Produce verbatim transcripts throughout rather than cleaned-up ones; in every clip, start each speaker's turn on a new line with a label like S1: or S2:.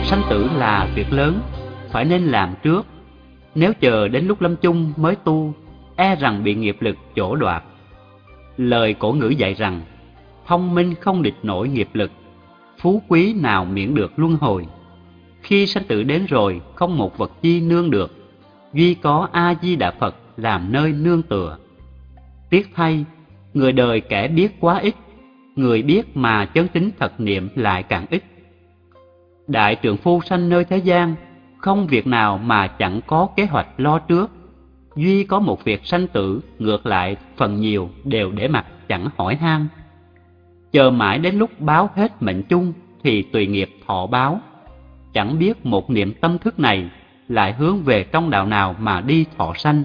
S1: Sanh tử là việc lớn, phải nên làm trước. Nếu chờ đến lúc lâm chung mới tu, e rằng bị nghiệp lực chỗ đoạt. Lời cổ ngữ dạy rằng, thông minh không địch nổi nghiệp lực, phú quý nào miễn được luân hồi. Khi sanh tử đến rồi, không một vật chi nương được, duy có A Di Đà Phật làm nơi nương tựa. Tiếc thay, người đời kẻ biết quá ít, người biết mà chân tính thật niệm lại càng ít. Đại trượng phu sanh nơi thế gian, không việc nào mà chẳng có kế hoạch lo trước. Duy có một việc sanh tử, ngược lại phần nhiều đều để mặc chẳng hỏi han. Chờ mãi đến lúc báo hết mệnh chung thì tùy nghiệp thọ báo. Chẳng biết một niệm tâm thức này lại hướng về trong đạo nào mà đi thọ sanh.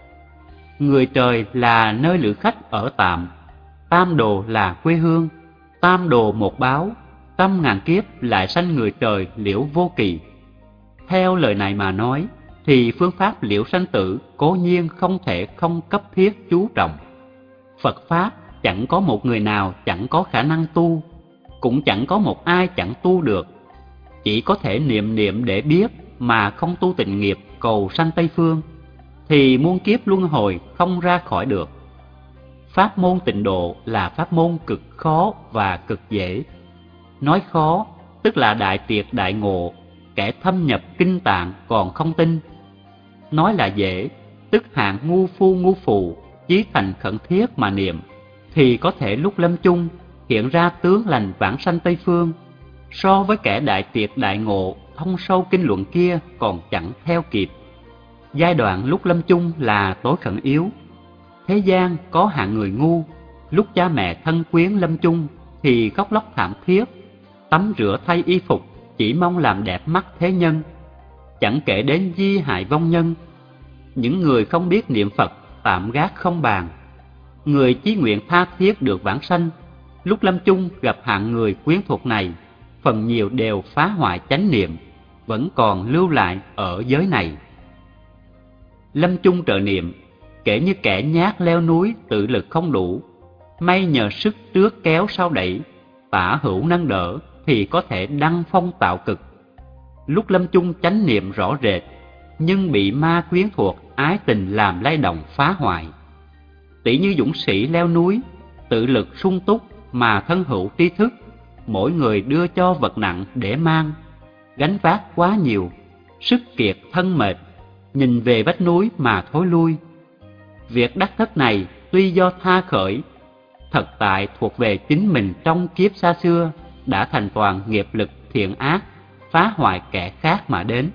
S1: Người trời là nơi lữ khách ở tạm, tam đồ là quê hương, tam đồ một báo, trăm ngàn kiếp lại sanh người trời liễu vô kỳ. Theo lời này mà nói, thì phương pháp liễu sanh tử cố nhiên không thể không cấp thiết chú trọng. Phật Pháp chẳng có một người nào chẳng có khả năng tu, cũng chẳng có một ai chẳng tu được. Chỉ có thể niệm niệm để biết mà không tu tịnh nghiệp cầu sanh Tây Phương, thì muôn kiếp luân hồi không ra khỏi được. Pháp môn tịnh độ là pháp môn cực khó và cực dễ. Nói khó, tức là đại triệt đại ngộ, kẻ thâm nhập kinh tạng còn không tin. Nói là dễ, tức hạng ngu phu ngu phù, chí thành khẩn thiết mà niệm, thì có thể lúc lâm chung hiện ra tướng lành vãng sanh Tây Phương. So với kẻ đại triệt đại ngộ, thông sâu kinh luận kia còn chẳng theo kịp. Giai đoạn lúc lâm chung là tối khẩn yếu. Thế gian có hạng người ngu, lúc cha mẹ thân quyến lâm chung thì khóc lóc thảm thiết, tắm rửa thay y phục chỉ mong làm đẹp mắt thế nhân, chẳng kể đến di hại vong nhân. Những người không biết niệm Phật tạm gác không bàn. Người chí nguyện tha thiết được vãng sanh, lúc lâm chung gặp hạng người quyến thuộc này, phần nhiều đều phá hoại chánh niệm, vẫn còn lưu lại ở giới này. Lâm chung trợ niệm, kể như kẻ nhát leo núi tự lực không đủ, may nhờ sức trước kéo sau đẩy, tả hữu nâng đỡ thì có thể đăng phong tạo cực. Lúc lâm chung chánh niệm rõ rệt, nhưng bị ma quyến thuộc ái tình làm lay động phá hoại. Tỷ như dũng sĩ leo núi, tự lực sung túc mà thân hữu tri thức, mỗi người đưa cho vật nặng để mang, gánh vác quá nhiều, sức kiệt thân mệt, nhìn về vách núi mà thối lui. Việc đắc thất này tuy do tha khởi, thật tại thuộc về chính mình trong kiếp xa xưa đã thành toàn nghiệp lực thiện ác, phá hoại kẻ khác mà đến.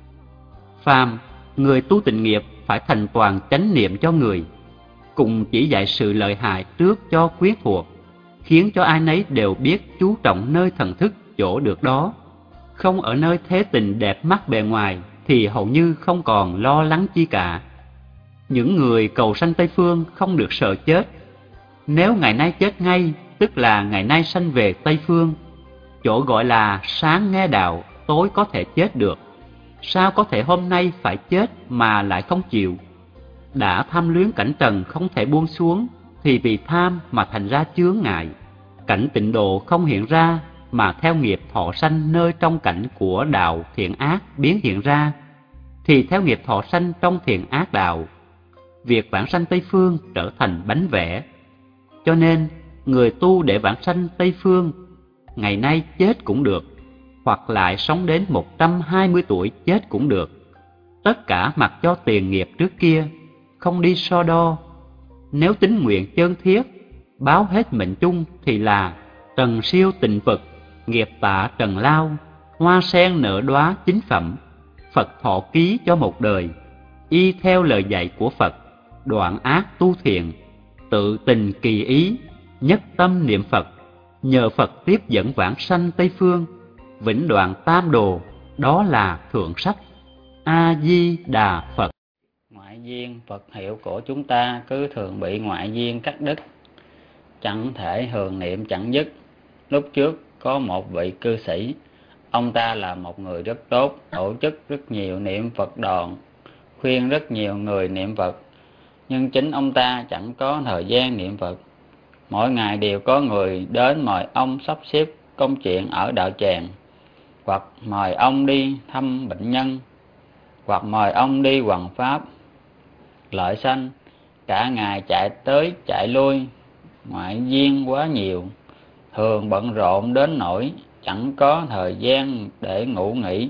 S1: Phàm, người tu tịnh nghiệp phải thành toàn chánh niệm cho người, cùng chỉ dạy sự lợi hại trước cho quyến thuộc, khiến cho ai nấy đều biết chú trọng nơi thần thức chỗ được đó. Không ở nơi thế tình đẹp mắt bề ngoài thì hầu như không còn lo lắng chi cả. Những người cầu sanh Tây Phương không được sợ chết. Nếu ngày nay chết ngay, tức là ngày nay sanh về Tây Phương. Chỗ gọi là sáng nghe đạo, tối có thể chết được. Sao có thể hôm nay phải chết mà lại không chịu? Đã tham luyến cảnh trần không thể buông xuống, thì vì tham mà thành ra chướng ngại. Cảnh tịnh độ không hiện ra, mà theo nghiệp thọ sanh nơi trong cảnh của đạo thiện ác biến hiện ra, thì theo nghiệp thọ sanh trong thiện ác đạo. Việc vãng sanh Tây Phương trở thành bánh vẽ. Cho nên, người tu để vãng sanh Tây Phương, ngày nay chết cũng được, hoặc lại sống đến một trăm hai mươi tuổi chết cũng được. Tất cả mặc cho tiền nghiệp trước kia, không đi so đo. Nếu tính nguyện chân thiết, báo hết mệnh chung thì là trần siêu tịnh Phật, nghiệp tạ trần lao, hoa sen nở đóa chính phẩm, Phật thọ ký cho một đời, y theo lời dạy của Phật, đoạn ác tu thiện, tự tình kỳ ý, nhất tâm niệm Phật, nhờ Phật tiếp dẫn vãng sanh Tây Phương, vĩnh đoạn tam đồ, đó là thượng sách. A Di Đà Phật.
S2: Ngoại duyên Phật hiệu của chúng ta cứ thường bị ngoại duyên cắt đứt, chẳng thể thường niệm chẳng dứt. Lúc trước có một vị cư sĩ, ông ta là một người rất tốt, tổ chức rất nhiều niệm Phật đoàn, khuyên rất nhiều người niệm Phật, nhưng chính ông ta chẳng có thời gian niệm Phật. Mỗi ngày đều có người đến mời ông sắp xếp công chuyện ở đạo tràng. hoặc mời ông đi thăm bệnh nhân, hoặc mời ông đi hoằng pháp lợi sanh. Cả ngày chạy tới chạy lui, ngoại duyên quá nhiều, thường bận rộn đến nỗi chẳng có thời gian để ngủ nghỉ.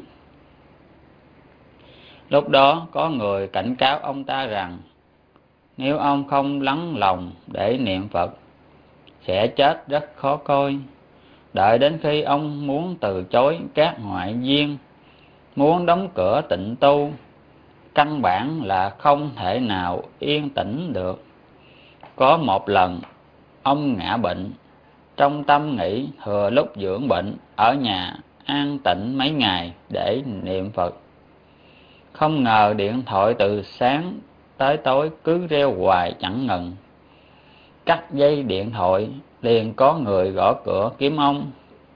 S2: Lúc đó có người cảnh cáo ông ta rằng nếu ông không lắng lòng để niệm Phật sẽ chết rất khó coi. Đợi đến khi ông muốn từ chối các ngoại duyên, muốn đóng cửa tịnh tu, căn bản là không thể nào yên tĩnh được. Có một lần ông ngã bệnh, trong tâm nghĩ thừa lúc dưỡng bệnh ở nhà an tịnh mấy ngày để niệm Phật. Không ngờ điện thoại từ sáng tới tối cứ reo hoài chẳng ngừng. Cắt dây điện thoại liền có người gõ cửa kiếm ông,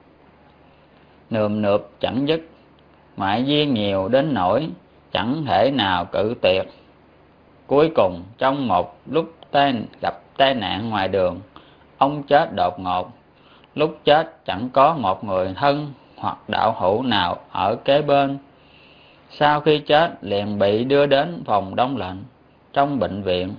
S2: nườm nượp chẳng dứt, ngoại duyên nhiều đến nỗi chẳng thể nào cự tuyệt. Cuối cùng trong một lúc tai gặp tai nạn ngoài đường, ông chết đột ngột. Lúc chết chẳng có một người thân hoặc đạo hữu nào ở kế bên. Sau khi chết liền bị đưa đến phòng đông lạnh trong bệnh viện.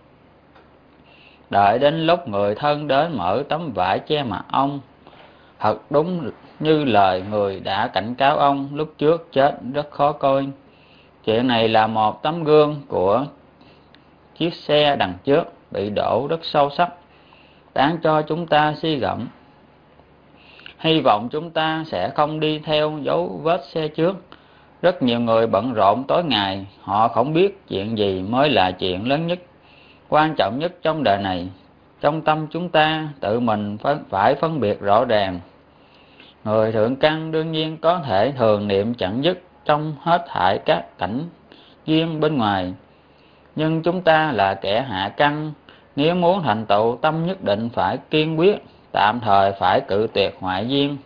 S2: Đợi đến lúc người thân đến mở tấm vải che mặt ông, thật đúng như lời người đã cảnh cáo ông lúc trước chết rất khó coi. Chuyện này là một tấm gương của chiếc xe đằng trước bị đổ rất sâu sắc, đáng cho chúng ta suy gẫm. Hy vọng chúng ta sẽ không đi theo dấu vết xe trước. Rất nhiều người bận rộn tối ngày, họ không biết chuyện gì mới là chuyện lớn nhất, quan trọng nhất trong đời này. Trong tâm chúng ta tự mình phải phân biệt rõ ràng. Người thượng căn đương nhiên có thể thường niệm chẳng dứt trong hết thảy các cảnh duyên bên ngoài. Nhưng chúng ta là kẻ hạ căn, nếu muốn thành tựu tâm nhất định phải kiên quyết, tạm thời phải cự tuyệt ngoại duyên.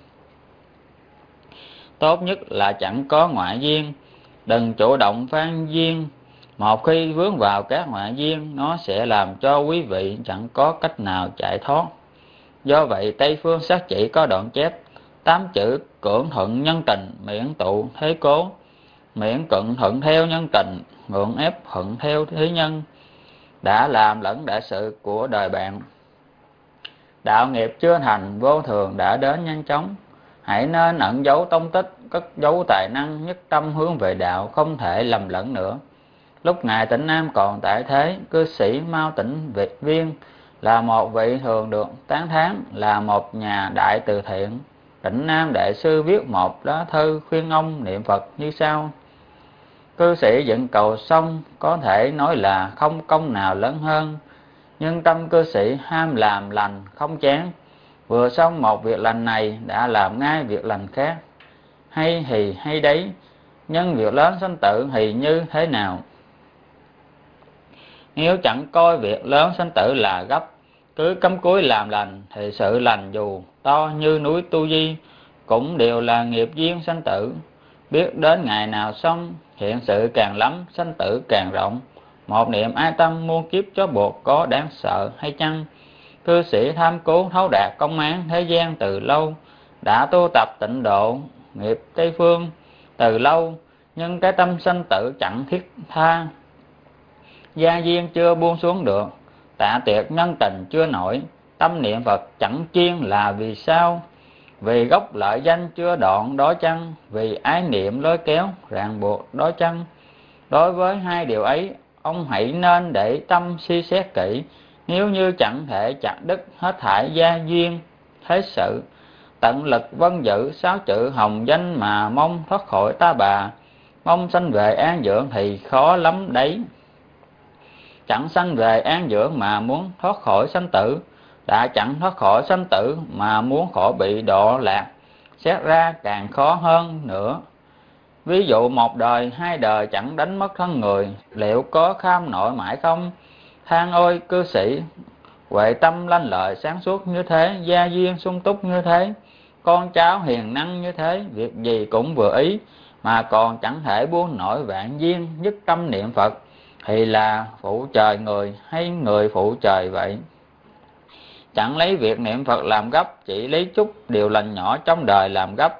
S2: Tốt nhất là chẳng có ngoại duyên, đừng chủ động phan duyên. Một khi vướng vào các ngoại duyên, nó sẽ làm cho quý vị chẳng có cách nào chạy thoát. Do vậy Tây Phương Sát Chỉ có đoạn chép tám chữ cưỡng thuận nhân tình, miễn tụ thế cố. Miễn cận thuận theo nhân tình, ngượng ép thuận theo thế nhân, đã làm lẫn đại sự của đời bạn. Đạo nghiệp chưa thành, vô thường đã đến nhanh chóng. Hãy nên ẩn giấu tông tích, cất giấu tài năng, nhất tâm hướng về đạo, không thể lầm lẫn nữa. Lúc Ngài Tịnh Nam còn tại thế, cư sĩ Mao Tĩnh Việt Viên là một vị thường được tán thán là một nhà đại từ thiện. Tịnh Nam Đại Sư viết một lá thư khuyên ông niệm Phật như sau: cư sĩ dựng cầu xong có thể nói là không công nào lớn hơn, nhưng tâm cư sĩ ham làm lành không chán, vừa xong một việc lành này đã làm ngay việc lành khác. Hay thì hay đấy, nhưng việc lớn sanh tử thì như thế nào? Nếu chẳng coi việc lớn sanh tử là gấp, cứ cắm cúi làm lành, thì sự lành dù to như núi Tu Di cũng đều là nghiệp duyên sanh tử. Biết đến ngày nào xong, hiện sự càng lắm, sanh tử càng rộng. Một niệm ái tâm muôn kiếp chó buộc có đáng sợ hay chăng? Cư sĩ tham cố thấu đạt công án thế gian từ lâu, đã tu tập tịnh độ nghiệp Tây Phương từ lâu, nhưng cái tâm sanh tử chẳng thiết tha. Gia duyên chưa buông xuống được, tạ tiệc nhân tình chưa nổi, tâm niệm Phật chẳng kiên là vì sao? Vì gốc lợi danh chưa đoạn đó chăng? Vì ái niệm lôi kéo ràng buộc đó chăng? Đối với hai điều ấy, ông hãy nên để tâm suy xét kỹ. Nếu như chẳng thể chặt đứt hết thảy gia duyên thế sự, tận lực vân giữ sáu chữ hồng danh mà mong thoát khỏi ta bà, mong sanh về an dưỡng thì khó lắm đấy. Chẳng sanh về an dưỡng mà muốn thoát khỏi sanh tử, đã chẳng thoát khỏi sanh tử mà muốn khỏi bị độ lạc, xét ra càng khó hơn nữa. Ví dụ một đời hai đời chẳng đánh mất thân người, liệu có kham nổi mãi không? Than ôi cư sĩ, huệ tâm lanh lợi sáng suốt như thế, gia duyên sung túc như thế, con cháu hiền năng như thế, việc gì cũng vừa ý, mà còn chẳng thể buông nổi vạn duyên, nhất tâm niệm Phật, thì là phụ trời người hay người phụ trời vậy? Chẳng lấy việc niệm Phật làm gấp, chỉ lấy chút điều lành nhỏ trong đời làm gấp,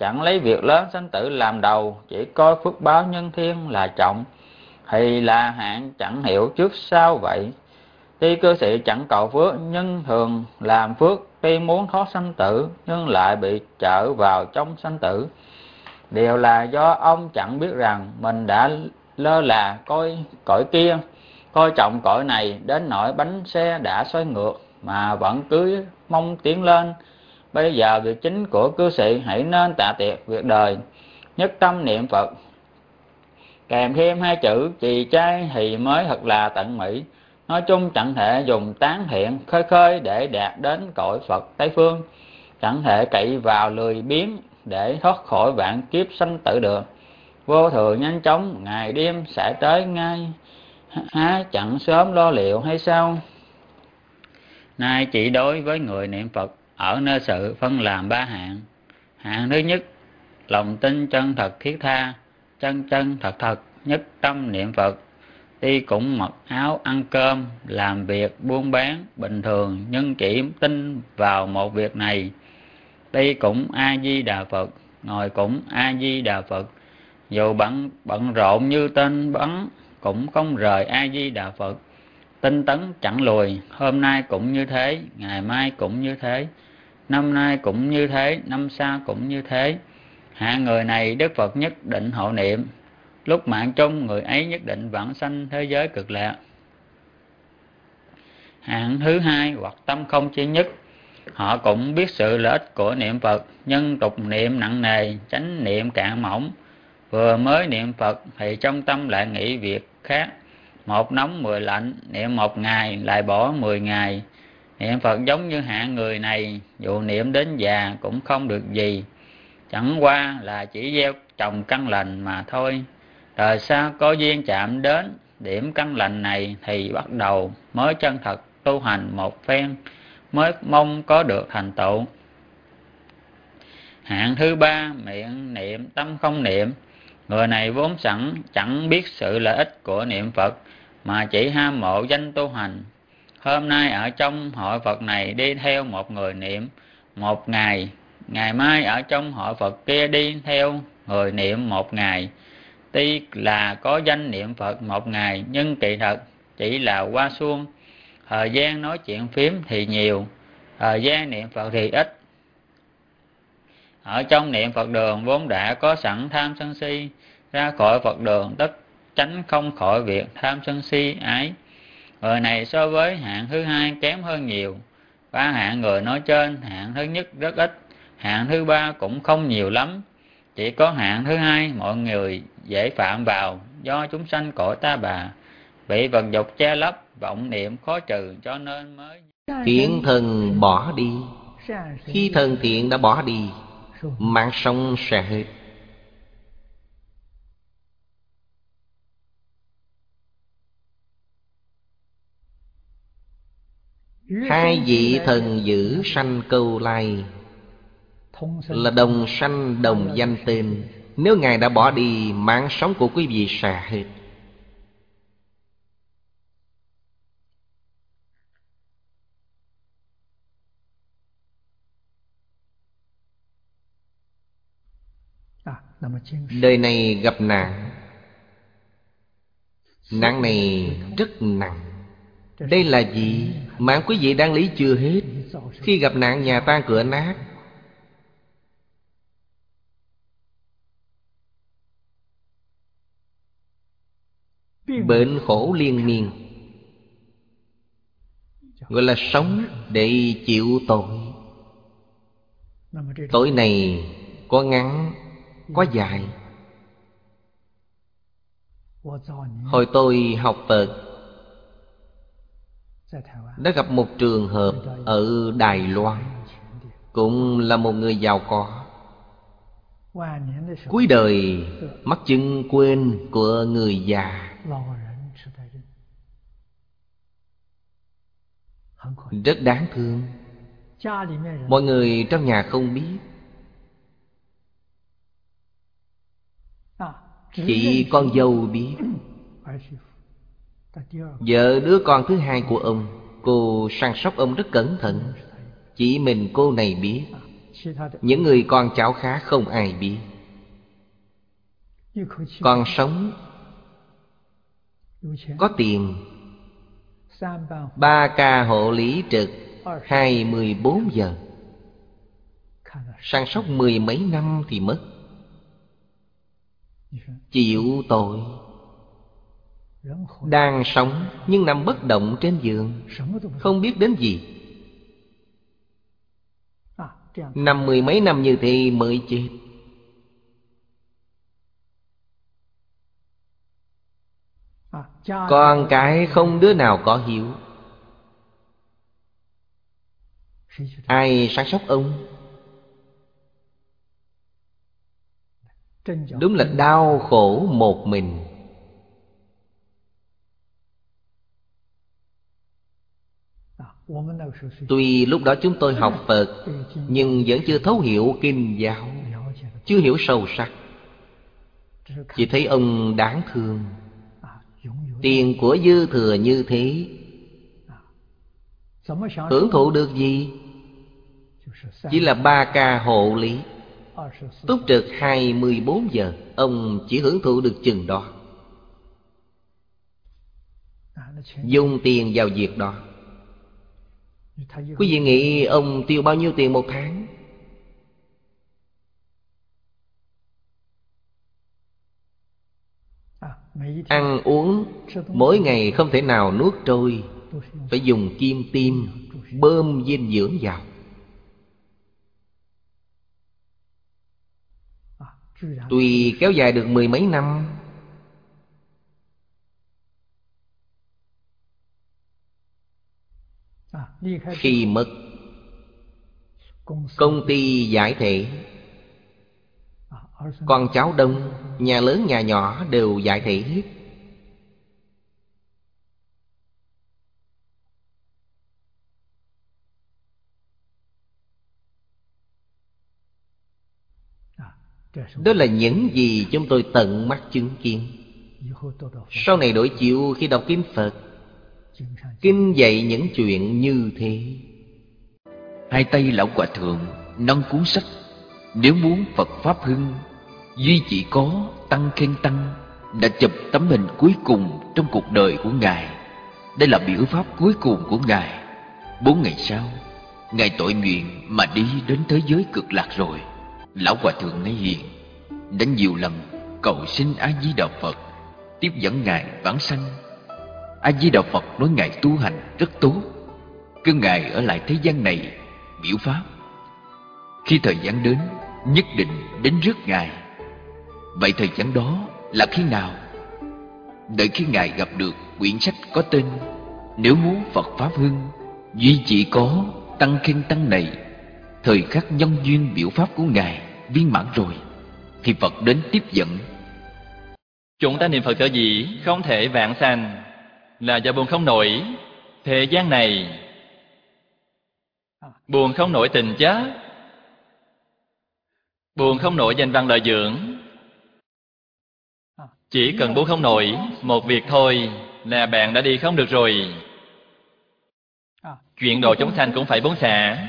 S2: chẳng lấy việc lớn sanh tử làm đầu, chỉ coi phước báo nhân thiên là trọng, thì là hạng chẳng hiểu trước sau vậy. Tuy cư sĩ chẳng cầu phước, nhưng thường làm phước, tuy muốn thoát sanh tử, nhưng lại bị trở vào trong sanh tử. Điều là do ông chẳng biết rằng mình đã lơ là coi cõi kia, coi trọng cõi này đến nỗi bánh xe đã xoay ngược, mà vẫn cứ mong tiến lên. Bây giờ việc chính của cư sĩ hãy nên tạ tiệc việc đời, nhất tâm niệm Phật, kèm thêm hai chữ trì trai thì mới thật là tận mỹ. Nói chung chẳng thể dùng tán thiện khơi khơi để đạt đến cõi Phật Tây Phương, chẳng thể cậy vào lười biếng để thoát khỏi vạn kiếp sanh tử được. Vô thường nhanh chóng, ngày đêm sẽ tới ngay, há chẳng sớm lo liệu hay sao? Nay chỉ đối với người niệm Phật ở nơi sự phân làm ba hạng. Hạng thứ nhất, lòng tin chân thật thiết tha, chân chân thật thật, nhất tâm niệm Phật. Tuy cũng mặc áo ăn cơm, làm việc buôn bán bình thường, nhưng chỉ tin vào một việc này. Tuy cũng A Di Đà Phật, ngồi cũng A Di Đà Phật, dù bận bận rộn như tên bắn cũng không rời A Di Đà Phật. Tinh tấn chẳng lùi, hôm nay cũng như thế, ngày mai cũng như thế, năm nay cũng như thế, năm sau cũng như thế. Hạng người này Đức Phật nhất định hộ niệm, lúc mạng chung người ấy nhất định vãng sanh thế giới cực lạc. Hạng thứ hai, hoặc tâm không chi nhất, họ cũng biết sự lợi ích của niệm Phật, nhưng tục niệm nặng nề, chánh niệm cạn mỏng. Vừa mới niệm Phật thì trong tâm lại nghĩ việc khác, một nóng mười lạnh, niệm một ngày lại bỏ mười ngày. Niệm Phật giống như hạng người này, dù niệm đến già cũng không được gì, chẳng qua là chỉ gieo trồng căn lành mà thôi. Đời sau có duyên chạm đến điểm căn lành này thì bắt đầu mới chân thật tu hành một phen, mới mong có được thành tựu. Hạng thứ ba, miệng niệm tâm không niệm. Người này vốn sẵn chẳng biết sự lợi ích của niệm Phật, mà chỉ ham mộ danh tu hành. Hôm nay ở trong hội Phật này đi theo một người niệm một ngày, ngày mai ở trong hội Phật kia đi theo người niệm một ngày. Tuy là có danh niệm Phật một ngày, nhưng kỳ thật chỉ là qua suông. Thời gian nói chuyện phím thì nhiều, thời gian niệm Phật thì ít. Ở trong niệm Phật đường vốn đã có sẵn tham sân si, ra khỏi Phật đường tất tránh không khỏi việc tham sân si ái. Người này so với hạng thứ hai kém hơn nhiều. Ba hạng người nói trên, hạng thứ nhất rất ít, hạng thứ ba cũng không nhiều lắm. Chỉ có hạng thứ hai mọi người dễ phạm vào, do chúng sanh cõi ta bà, bị vật dục che lấp, vọng niệm khó trừ, cho nên mới.
S3: Thiện thần bỏ đi, khi thần thiện đã bỏ đi, mạng sống sẽ hết. Hai vị thần giữ sanh Câu Lai là đồng sanh đồng danh tên. Nếu Ngài đã bỏ đi, mạng sống của quý vị sẽ hết. Đời này gặp nạn, nạn này rất nặng. Đây là gì? Mạng quý vị đang lý chưa hết. Khi gặp nạn nhà tan cửa nát, bệnh khổ liên miên, gọi là sống để chịu tội. Tội này có ngắn, có dài. Hồi tôi học Phật đã gặp một trường hợp ở Đài Loan, cũng là một người giàu có. Cuối đời mắc chứng quên của người già, rất đáng thương. Mọi người trong nhà không biết, chỉ con dâu biết. Vợ đứa con thứ hai của ông, cô săn sóc ông rất cẩn thận. Chỉ mình cô này biết. Những người con cháu khác không ai biết. Còn sống, có tiền, ba ca hộ lý trực hai mươi bốn giờ, săn sóc mười mấy năm thì mất. Chịu tội. Đang sống nhưng nằm bất động trên giường, không biết đến gì. Nằm mười mấy năm như thế mới chết. Con cái không đứa nào có hiếu. Ai săn sóc ông? Đúng là đau khổ một mình. Tuy lúc đó chúng tôi học Phật, nhưng vẫn chưa thấu hiểu kinh giáo, chưa hiểu sâu sắc. Chỉ thấy ông đáng thương. Tiền của dư thừa như thế, hưởng thụ được gì? Chỉ là ba ca hộ lý, túc trực hai mươi bốn giờ. Ông chỉ hưởng thụ được chừng đó. Dùng tiền vào việc đó. Quý vị nghĩ ông tiêu bao nhiêu tiền một tháng? Ăn uống mỗi ngày không thể nào nuốt trôi, phải dùng kim tiêm bơm dinh dưỡng vào. Tuy kéo dài được mười mấy năm, khi mất, công ty giải thể, con cháu đông, nhà lớn nhà nhỏ đều giải thể hết. Đó là những gì chúng tôi tận mắt chứng kiến. Sau này đổi chiều khi đọc kinh Phật, kinh dạy những chuyện như thế.
S4: Hai tay lão hòa thượng nâng cuốn sách Nếu muốn Phật Pháp hưng, duy chỉ có tăng khen tăng, đã chụp tấm hình cuối cùng trong cuộc đời của Ngài. Đây là biểu pháp cuối cùng của Ngài. Bốn ngày sau, Ngài tội nguyện mà đi đến thế giới cực lạc rồi. Lão hòa thượng Ngay Hiền đã nhiều lần cầu xin A Di Đà Phật tiếp dẫn Ngài vãng sanh. A Di Đà Phật nói Ngài tu hành rất tốt, kêu Ngài ở lại thế gian này biểu pháp. Khi thời gian đến, nhất định đến rước Ngài. Vậy thời gian đó là khi nào? Đợi khi Ngài gặp được quyển sách có tên Nếu muốn Phật Pháp hưng, duy chỉ có tăng khen tăng này. Thời khắc nhân duyên biểu pháp của Ngài viên mãn rồi, thì Phật đến tiếp dẫn.
S5: Chúng ta niệm Phật sở dĩ không thể vãng sanh là do buồn không nổi thế gian này, buồn không nổi tình chết, buồn không nổi danh văn lợi dưỡng. Chỉ cần buông không nổi một việc thôi là bạn đã đi không được rồi. Chuyện độ chúng sanh cũng phải buông xả.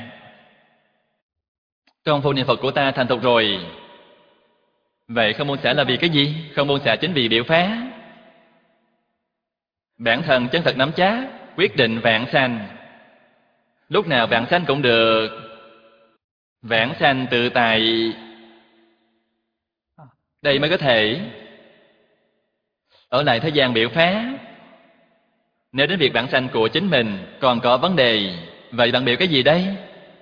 S5: Công phu niệm Phật của ta thành thục rồi, vậy không buông xả là vì cái gì? Không buông xả chính vì biểu phá. Bản thân chân thật nắm chắc, quyết định vãng sanh. Lúc nào vãng sanh cũng được. Vãng sanh tự tại, đây mới có thể ở lại thế gian biểu phá. Nếu đến việc vãng sanh của chính mình còn có vấn đề, vậy bạn biểu cái gì đây?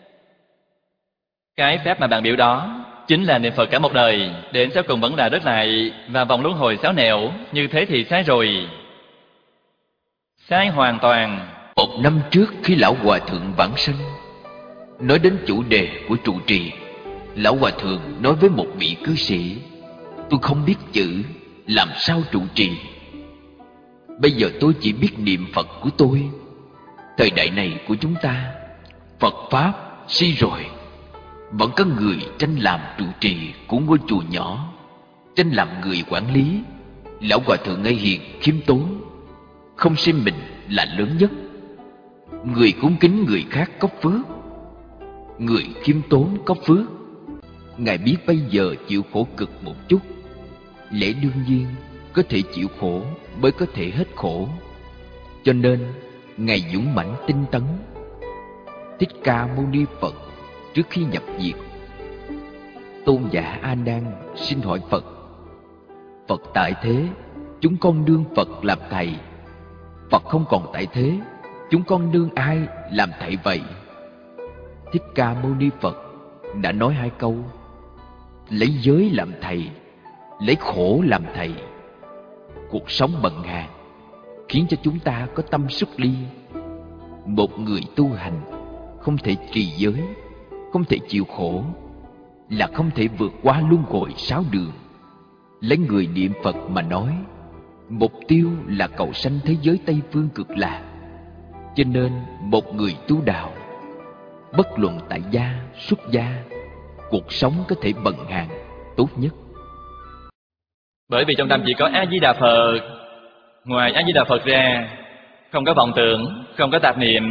S5: Cái phép mà bạn biểu đó chính là niệm Phật cả một đời, đến sau cùng vẫn là rớt lại và vòng luân hồi xáo nẻo. Như thế thì sai rồi, sai hoàn toàn.
S4: Một năm trước khi Lão Hòa Thượng vãng sanh, nói đến chủ đề của trụ trì, Lão Hòa Thượng nói với một vị cư sĩ: tôi không biết chữ, làm sao trụ trì? Bây giờ tôi chỉ biết niệm Phật của tôi. Thời đại này của chúng ta, Phật Pháp suy rồi, vẫn có người tranh làm trụ trì của ngôi chùa nhỏ, tranh làm người quản lý. Lão Hòa Thượng Ngay Hiền khiêm tốn, không xem mình là lớn nhất. Người cúng kính người khác có phước, người khiêm tốn có phước. Ngài biết bây giờ chịu khổ cực một chút, lẽ đương nhiên có thể chịu khổ mới có thể hết khổ. Cho nên Ngài dũng mãnh tinh tấn. Thích Ca Mâu Ni Phật trước khi nhập diệt, tôn giả A Nan xin hỏi Phật: Phật tại thế, chúng con nương Phật làm thầy. Phật không còn tại thế, chúng con nương ai làm thầy vậy? Thích Ca Mâu Ni Phật đã nói hai câu: lấy giới làm thầy, lấy khổ làm thầy. Cuộc sống bần hàn khiến cho chúng ta có tâm xuất ly. Một người tu hành không thể trì giới, không thể chịu khổ, là không thể vượt qua luân hồi sáu đường. Lấy người niệm Phật mà nói, mục tiêu là cầu sanh thế giới Tây Phương Cực Lạc. Cho nên một người tu đạo, bất luận tại gia, xuất gia, cuộc sống có thể bần hàn tốt nhất.
S5: Bởi vì trong tâm chỉ có A-di-đà Phật. Ngoài A-di-đà Phật ra, không có vọng tưởng, không có tạp niệm,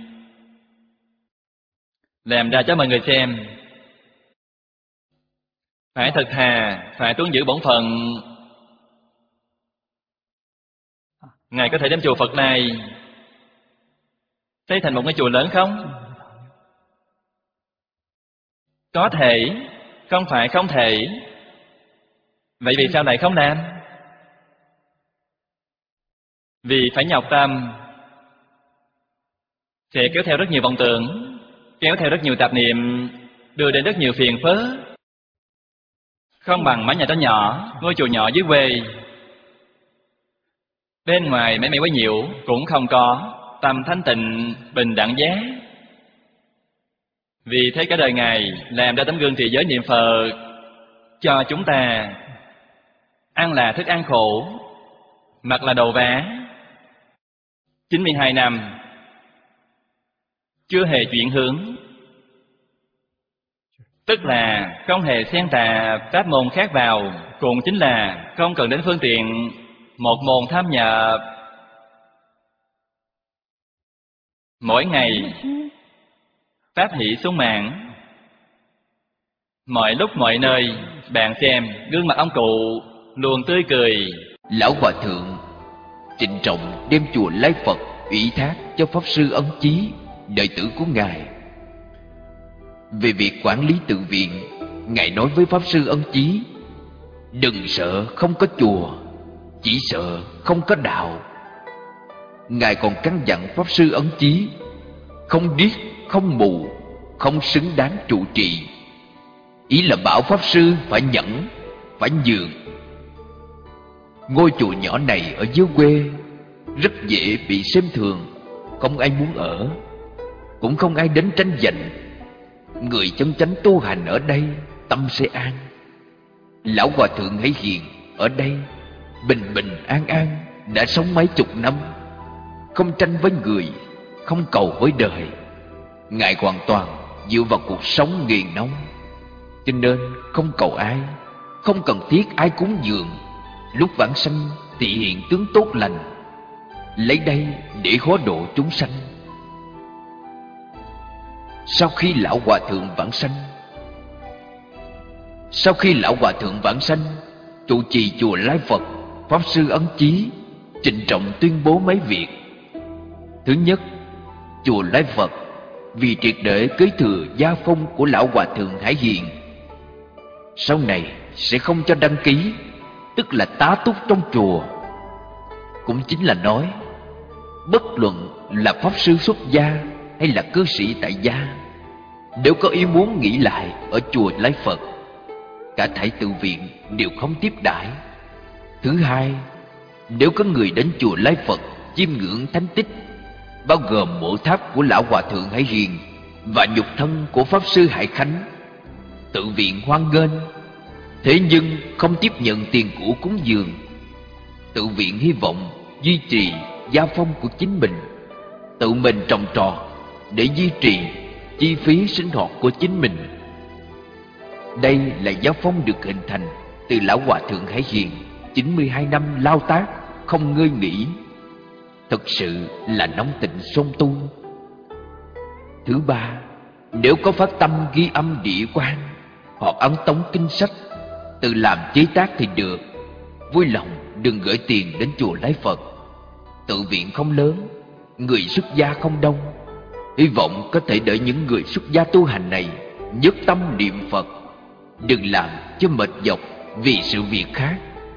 S5: làm ra cho mọi người xem. Phải thật thà, phải tuân giữ bổn phận. Ngài có thể đem chùa Phật này xây thành một cái chùa lớn không? Có thể, không phải không thể. Vậy vì sao lại không làm? Vì phải nhọc tâm, sẽ kéo theo rất nhiều vọng tưởng, kéo theo rất nhiều tạp niệm, đưa đến rất nhiều phiền phức. Không bằng mái nhà đó nhỏ, ngôi chùa nhỏ dưới quê. Bên ngoài mấy mấy quấy nhiễu cũng không có, tâm thanh tịnh, bình đẳng giác. Vì thế cả đời Ngài làm ra tấm gương trì giới niệm Phật cho chúng ta. Ăn là thức ăn khổ, mặc là đồ vá. chín mươi hai năm chưa hề chuyển hướng, tức là không hề xen tà pháp môn khác vào, cũng chính là không cần đến phương tiện một môn tham nhập. Mỗi ngày pháp hỷ sung mãn, mọi lúc mọi nơi. Bạn xem gương mặt ông cụ luôn tươi cười.
S4: Lão Hòa Thượng trịnh trọng đem chùa Lai Phật ủy thác cho Pháp Sư Ấn Chí, đệ tử của Ngài. Về việc quản lý tự viện, Ngài nói với Pháp Sư Ấn Chí: đừng sợ không có chùa, chỉ sợ không có đạo. Ngài còn căn dặn Pháp Sư Ấn Chí không điếc, không mù, không xứng đáng trụ trì. Ý là bảo Pháp Sư phải nhẫn, phải nhường. Ngôi chùa nhỏ này ở dưới quê rất dễ bị xem thường, không ai muốn ở, cũng không ai đến tranh giành. Người chân chánh tu hành ở đây tâm sẽ an. Lão Hòa Thượng Hải Hiền ở đây bình bình an an đã sống mấy chục năm, không tranh với người, không cầu với đời. Ngài hoàn toàn dựa vào cuộc sống nghiền nóng, cho nên không cầu ai, không cần thiết ai cúng dường. Lúc vãng sanh thì hiện tướng tốt lành, lấy đây để hóa độ chúng sanh. Sau khi lão Hòa Thượng vãng sanh, sau khi lão Hòa Thượng vãng sanh, trụ trì chùa Lai Phật Pháp Sư Ấn Chí trịnh trọng tuyên bố mấy việc. Thứ nhất, chùa Lai Phật vì triệt để kế thừa gia phong của lão Hòa Thượng Hải Hiền, sau này sẽ không cho đăng ký, tức là tá túc trong chùa. Cũng chính là nói, bất luận là Pháp Sư xuất gia hay là cư sĩ tại gia, nếu có ý muốn nghỉ lại ở chùa Lai Phật, cả thảy tự viện đều không tiếp đãi. Thứ hai, nếu có người đến chùa Lai Phật chiêm ngưỡng thánh tích, bao gồm mộ tháp của lão Hòa Thượng Hải Hiền và nhục thân của Pháp Sư Hải Khánh, tự viện hoan nghênh, thế nhưng không tiếp nhận tiền của cúng dường. Tự viện hy vọng duy trì gia phong của chính mình, tự mình trồng trọt để duy trì chi phí sinh hoạt của chính mình. Đây là giáo phong được hình thành từ lão Hòa Thượng Hải Hiền chín mươi hai năm lao tác không ngơi nghỉ, thực sự là nóng tình song tu. Thứ ba, Nếu có phát tâm ghi âm địa quan hoặc ấn tống kinh sách, tự làm chế tác thì được. Vui lòng đừng gửi tiền đến chùa Lái Phật. Tự viện không lớn, người xuất gia không đông. Hy vọng có thể đợi những người xuất gia tu hành này nhất tâm niệm Phật, đừng làm cho mệt nhọc vì sự việc khác.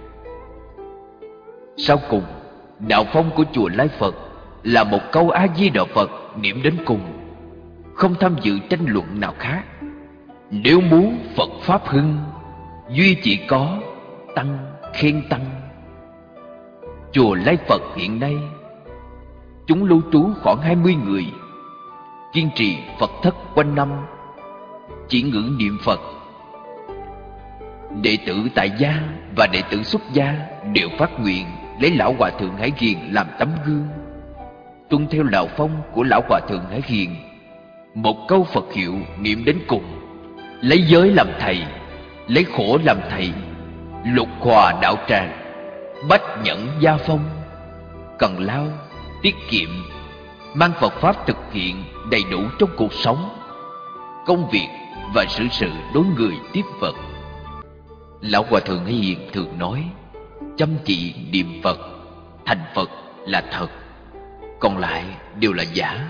S4: Sau cùng, đạo phong của chùa Lái Phật là một câu A Di Đà Phật niệm đến cùng, không tham dự tranh luận nào khác. Nếu muốn Phật pháp hưng, duy chỉ có tăng khen tăng. Chùa Lái Phật hiện nay chúng lưu trú khoảng hai mươi người, kiên trì Phật thất quanh năm, chỉ ngữ niệm Phật. Đệ tử tại gia và đệ tử xuất gia đều phát nguyện lấy Lão Hòa Thượng Hải Hiền làm tấm gương, tuân theo đạo phong của Lão Hòa Thượng Hải Hiền. Một câu Phật hiệu niệm đến cùng, lấy giới làm thầy, lấy khổ làm thầy, lục hòa đạo tràng, bách nhẫn gia phong. Cần lao, tiết kiệm, mang Phật pháp thực hiện đầy đủ trong cuộc sống, công việc và xử sự đối người tiếp Phật. Lão Hòa Thượng Hải Hiền thường nói, chăm chỉ niệm Phật, thành Phật là thật, còn lại đều là giả.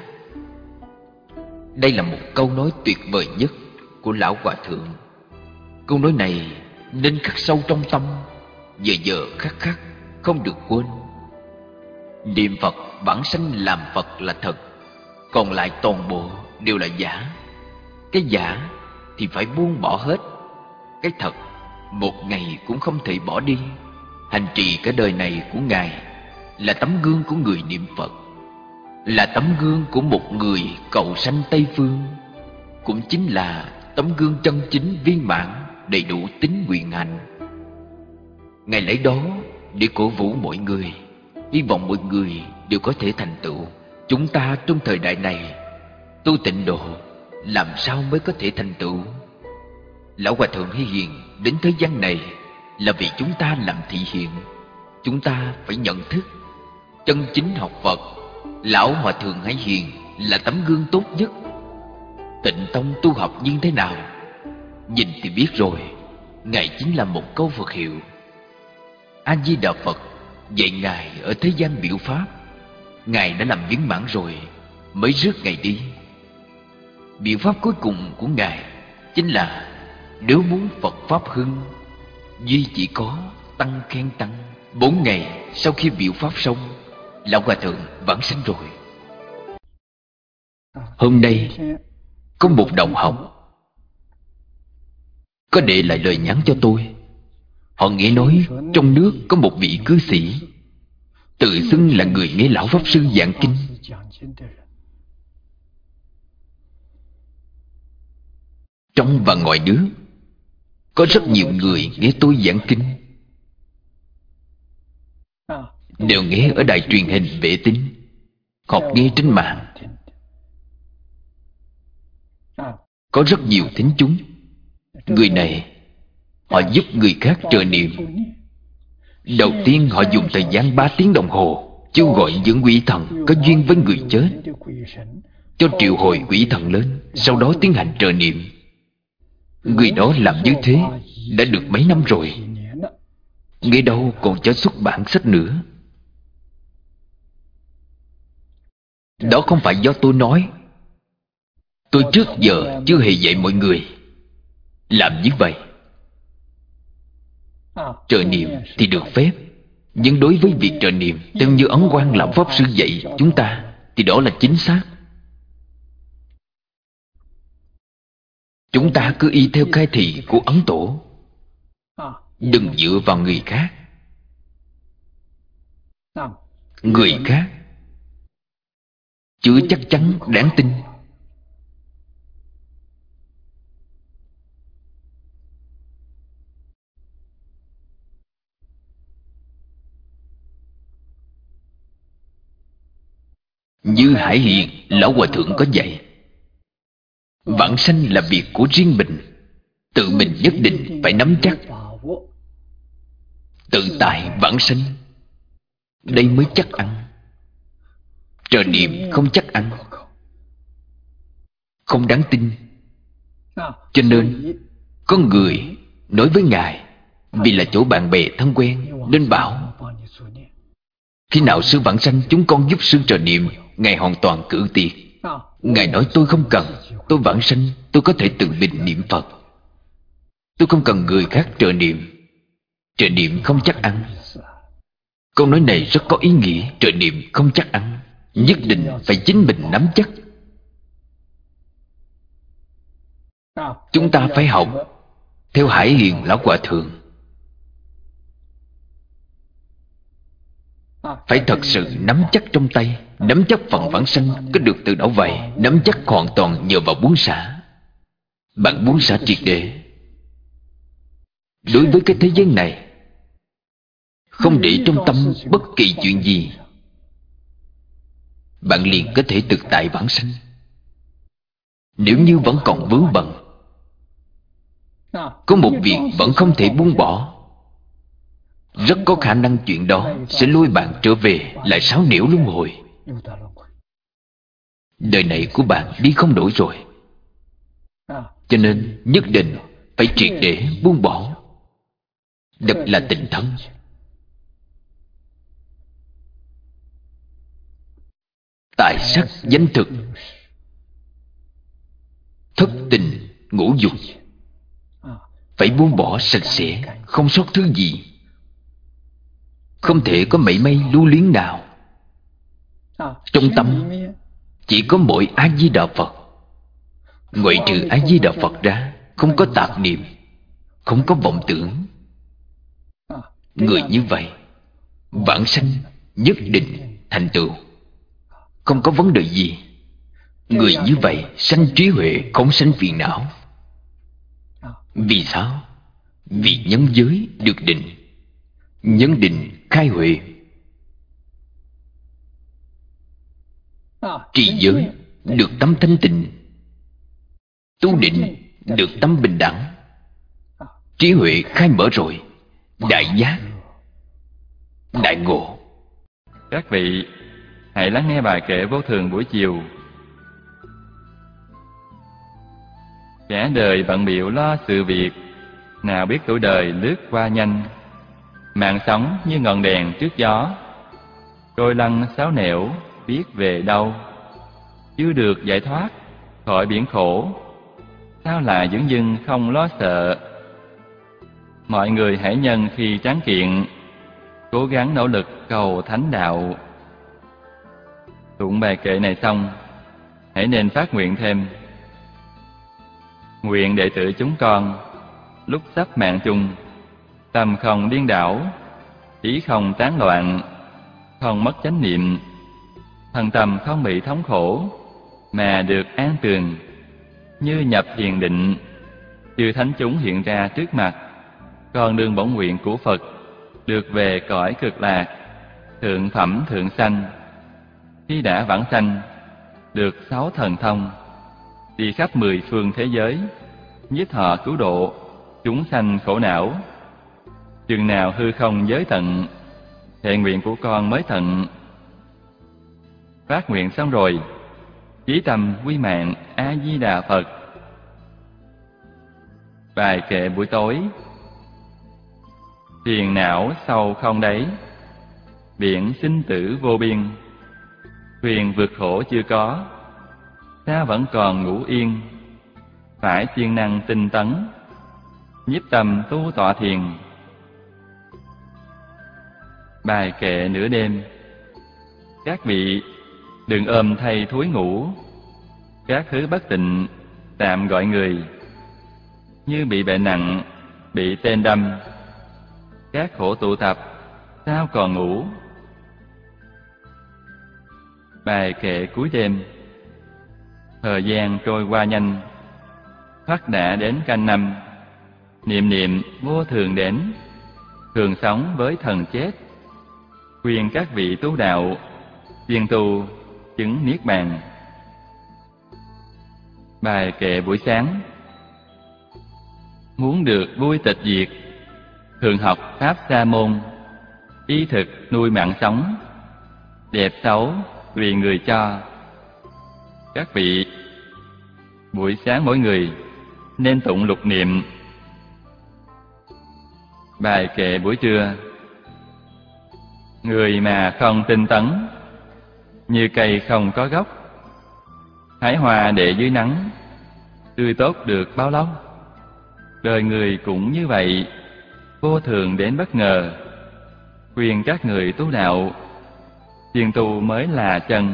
S4: Đây là một câu nói tuyệt vời nhất của Lão Hòa Thượng. Câu nói này nên khắc sâu trong tâm, giờ giờ khắc khắc không được quên. Niệm Phật bản sanh làm Phật là thật, còn lại toàn bộ đều là giả. Cái giả thì phải buông bỏ hết, cái thật một ngày cũng không thể bỏ đi. Hành trì cả đời này của Ngài là tấm gương của người niệm Phật, là tấm gương của một người cầu sanh Tây Phương, cũng chính là tấm gương chân chính viên mãn, đầy đủ tính nguyện hạnh. Ngài lấy đó để cổ vũ mọi người, hy vọng mọi người đều có thể thành tựu. Chúng ta trong thời đại này tu tịnh độ làm sao mới có thể thành tựu? Lão Hòa Thượng Hải Hiền đến thế gian này là vì chúng ta làm thị hiện. Chúng ta phải nhận thức, chân chính học Phật. Lão Hòa Thượng Hải Hiền là tấm gương tốt nhất. Tịnh tông tu học như thế nào? Nhìn thì biết rồi, Ngài chính là một câu Phật hiệu. A Di Đà Phật dạy Ngài ở thế gian biểu pháp, Ngài đã làm viên mãn rồi mới rước Ngài đi. Biện pháp cuối cùng của Ngài chính là, nếu muốn Phật pháp hưng, duy chỉ có tăng khen tăng. Bốn ngày sau khi biểu pháp xong, Lão Hòa Thượng vãng sanh rồi. Hôm nay có một đồng học có để lại lời nhắn cho tôi. Họ nghe nói trong nước có một vị cư sĩ tự xưng là người nghe Lão Pháp Sư giảng kinh. Trong và ngoài nước có rất nhiều người nghe tôi giảng kinh, đều nghe ở đài truyền hình vệ tinh hoặc nghe trên mạng. Có rất nhiều thính chúng. Người này họ giúp người khác trợ niệm. Đầu tiên họ dùng thời gian ba tiếng đồng hồ kêu gọi những quỷ thần có duyên với người chết, cho triệu hồi quỷ thần lên, sau đó tiến hành trợ niệm. Người đó làm như thế đã được mấy năm rồi, nghe đâu còn cho xuất bản sách nữa. Đó không phải do tôi nói. Tôi trước giờ chưa hề dạy mọi người làm như vậy. Trợ niệm thì được phép, nhưng đối với việc trợ niệm theo như Ấn Quang Lão Pháp Sư dạy chúng ta thì đó là chính xác. Chúng ta cứ y theo khai thị của Ấn Tổ, đừng dựa vào người khác. Người khác chưa chắc chắn đáng tin. Như Hải Hiền Lão Hòa Thượng có dạy, vãng sanh là việc của riêng mình, tự mình nhất định phải nắm chắc. Tự tại vãng sanh, đây mới chắc ăn. Trợ niệm không chắc ăn. không đáng tin. Cho nên có người nói với Ngài, vì là chỗ bạn bè thân quen nên bảo: khi nào sư vãng sanh chúng con giúp sư trợ niệm. Ngài hoàn toàn cự tuyệt. Ngài nói tôi không cần, tôi vãng sanh tôi có thể tự mình niệm Phật, tôi không cần người khác trợ niệm. Trợ niệm không chắc ăn. Câu nói này rất có ý nghĩa. Trợ niệm không chắc ăn, nhất định phải chính mình nắm chắc. Chúng ta phải học theo Hải Hiền Lão Hòa Thượng, phải thật sự nắm chắc trong tay. Nắm chắc phần vãng sanh có được từ đâu vậy? Nắm chắc hoàn toàn nhờ vào buông xả. Bạn buông xả triệt để đối với cái thế giới này, không để trong tâm bất kỳ chuyện gì, bạn liền có thể thực tại vãng sanh. Nếu như vẫn còn vướng bận, có một việc vẫn không thể buông bỏ, rất có khả năng chuyện đó sẽ lôi bạn trở về lại sáu nẻo luân hồi. Đời này của bạn đi không nổi rồi. Cho nên nhất định phải triệt để buông bỏ. Thật là tịnh thân. Tài sắc danh thực, thất tình ngũ dục, phải buông bỏ sạch sẽ, không sót thứ gì. Không thể có mảy may lưu luyến nào. Trong tâm chỉ có mỗi A Di Đà Phật. Ngoại trừ A Di Đà Phật ra, không có tạp niệm, không có vọng tưởng. Người như vậy vãng sanh nhất định thành tựu, không có vấn đề gì. Người như vậy sanh trí huệ, không sanh phiền não. Vì sao? Vì nhân giới được định, nhân định khai huệ. Trì giới được tâm thanh tịnh, tu định được tâm bình đẳng. Trí huệ khai mở rồi, đại giác, đại ngộ.
S5: Các vị hãy lắng nghe bài kệ vô thường buổi chiều. Kẻ đời bận bịu lo sự việc, nào biết tuổi đời lướt qua nhanh. Mạng sống như ngọn đèn trước gió, trôi lăn sáu nẻo biết về đâu. Chưa được giải thoát khỏi biển khổ, sao lại dửng dưng không lo sợ. Mọi người hãy nhân khi tráng kiện, cố gắng nỗ lực cầu thánh đạo. Tụng bài kệ này xong, hãy nên phát nguyện thêm. Nguyện đệ tử chúng con, lúc sắp mạng chung, tâm không điên đảo, ý không tán loạn, không mất chánh niệm, thân tâm không bị thống khổ, mà được an tường. Như nhập thiền định, chư thánh chúng hiện ra trước mặt. Con đương bổn nguyện của Phật, được về cõi cực lạc, thượng phẩm thượng sanh. Khi đã vãng sanh, được sáu thần thông, đi khắp mười phương thế giới, nhiếp thọ cứu độ chúng sanh khổ não. Chừng nào hư không giới tận, thệ nguyện của con mới tận. Phát nguyện xong rồi, chí tâm quy mạng A Di Đà Phật. Bài kệ buổi tối. Phiền não sâu không đáy, biển sinh tử vô biên. Thuyền vượt khổ chưa có, sao vẫn còn ngủ yên. Phải siêng năng tinh tấn, nhiếp tâm tu tọa thiền. Bài kệ nửa đêm. Các vị đừng ôm thay thúi ngủ, các thứ bất tịnh tạm gọi người. Như bị bệnh nặng, bị tên đâm, các khổ tụ tập, sao còn ngủ. Bài kệ cuối đêm. Thời gian trôi qua nhanh, thoát đã đến canh năm. Niệm niệm vô thường đến, thường sống với thần chết. Khuyên các vị tu đạo, siêng tu chứng niết bàn. Bài kệ buổi sáng. Muốn được vui tịch diệt, thường học pháp sa môn. Ý thực nuôi mạng sống, đẹp xấu tùy người cho. Các vị buổi sáng mỗi người nên tụng lục niệm. Bài kệ buổi trưa: người mà không tinh tấn, như cây không có gốc, hái hoa để dưới nắng, tươi tốt được bao lâu. Đời người cũng như vậy, vô thường đến bất ngờ. Khuyên các người tu đạo, thiền tu mới là chân.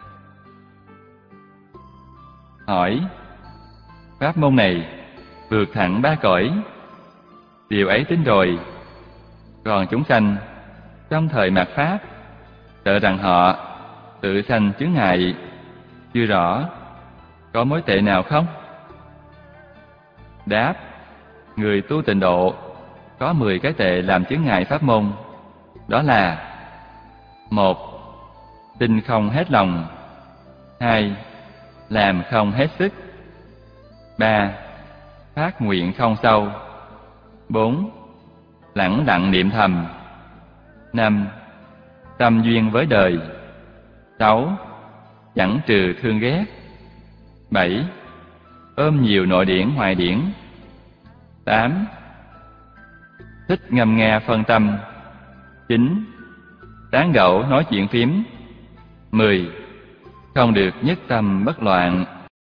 S5: Hỏi: pháp môn này vượt thẳng ba cõi, điều ấy tin rồi. Còn chúng sanh trong thời mạt pháp, sợ rằng họ tự sanh chướng ngại, chưa rõ có mối tệ nào không? Đáp: người tu tịnh độ có mười cái tệ làm chướng ngại pháp môn. Đó là: một, tin không hết lòng. Hai, làm không hết sức. Ba, phát nguyện không sâu. Bốn, lẳng lặng niệm thầm. Năm, tâm duyên với đời. Sáu, chẳng trừ thương ghét. Bảy, ôm nhiều nội điển hoài điển. Tám, thích ngâm nga phân tâm. Chín, tán gẫu nói chuyện phím. Mười, không được nhất tâm bất loạn.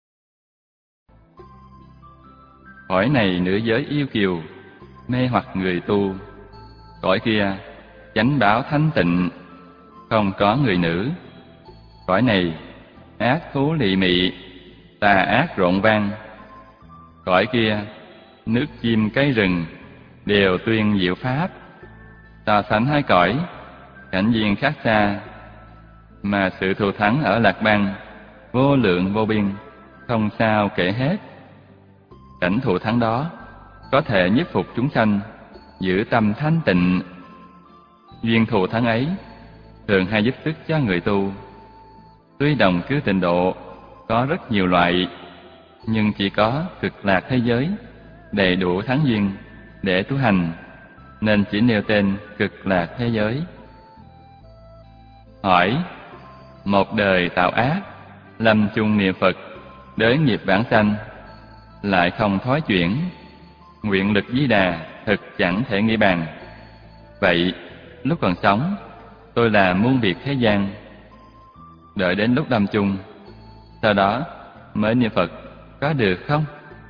S5: Cõi này nữ giới yêu kiều, mê hoặc người tu. Cõi kia chánh bảo thanh tịnh, không có người nữ. Cõi này ác thú lị mị, tà ác rộn vang. Cõi kia nước chim cây rừng đều tuyên diệu pháp. So sánh hai cõi, cảnh viên khác xa, mà sự thù thắng ở Lạc Bang vô lượng vô biên, không sao kể hết. Cảnh thù thắng đó có thể nhiếp phục chúng sanh, giữ tâm thanh tịnh. Duyên thù thắng ấy thường hay giúp sức cho người tu. Tuy đồng cư tịnh độ có rất nhiều loại, nhưng chỉ có cực lạc thế giới đầy đủ thắng duyên để tu hành, nên chỉ nêu tên cực lạc thế giới. Hỏi: một đời tạo ác, lâm chung niệm Phật, đới nghiệp bản sanh, lại không thói chuyển, nguyện lực di đà thực chẳng thể nghĩ bàn. Vậy lúc còn sống tôi làm muôn việc thế gian, đợi đến lúc lâm chung, sau đó mới niệm Phật có được không?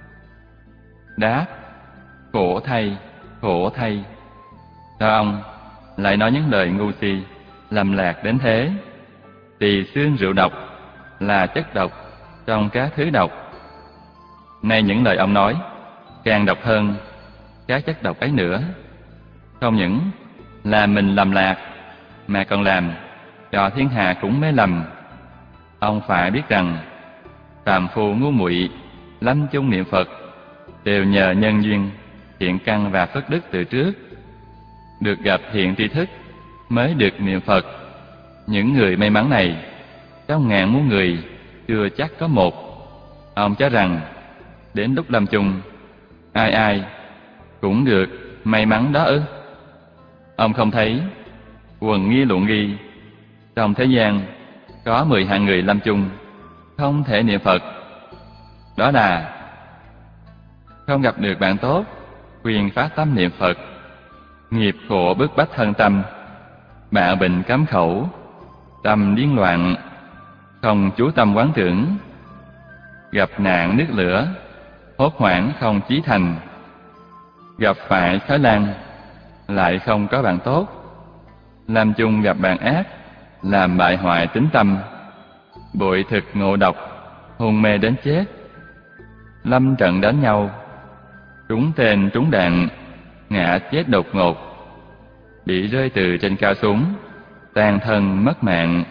S5: Đáp: khổ thay, khổ thay. Sao ông lại nói những lời ngu si, lầm lạc đến thế? Tỳ xương rượu độc là chất độc trong các thứ độc. Nay những lời ông nói càng độc hơn các chất độc ấy nữa. Không những là mình lầm lạc, mà còn làm cho thiên hạ cũng mê lầm. Ông phải biết rằng phàm phu ngu muội lâm chung niệm Phật đều nhờ nhân duyên, thiện căn và phước đức từ trước, được gặp thiện tri thức mới được niệm Phật. Những người may mắn này trong ngàn muôn người chưa chắc có một. Ông cho rằng đến lúc lâm chung, ai ai cũng được may mắn đó ư? Ông không thấy quần nghi luận ghi trong thế gian có mười hạng người lâm chung không thể niệm Phật. Đó là: không gặp được bạn tốt, khuyên phát tâm niệm Phật; nghiệp khổ bức bách thân tâm, bạo bệnh cấm khẩu, tâm điên loạn, không chú tâm quán tưởng; gặp nạn nước lửa, hốt hoảng không chí thành; gặp phải sói lan, lại không có bạn tốt; làm chung gặp bạn ác, làm bại hoại tính tâm; bội thực ngộ độc, hôn mê đến chết; lâm trận đánh nhau, trúng tên trúng đạn, ngã chết đột ngột; bị rơi từ trên cao xuống, tan thân mất mạng.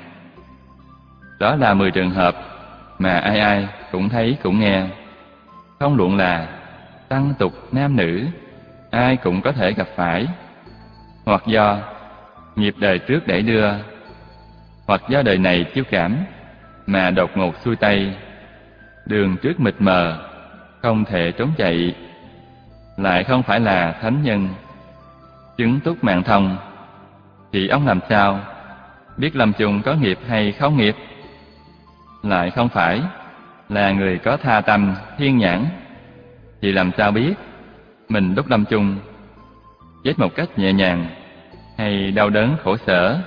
S5: Đó là mười trường hợp mà ai ai cũng thấy cũng nghe. Không luận là tăng tục nam nữ, ai cũng có thể gặp phải, hoặc do nghiệp đời trước đẩy đưa, hoặc do đời này chiếu cảm mà đột ngột xuôi tay, đường trước mịt mờ, không thể trốn chạy. Lại không phải là thánh nhân chứng túc mạng thông, thì ông làm sao biết lâm chung có nghiệp hay không nghiệp? Lại không phải là người có tha tâm, thiên nhãn, thì làm sao biết mình lúc lâm chung chết một cách nhẹ nhàng hay đau đớn khổ sở.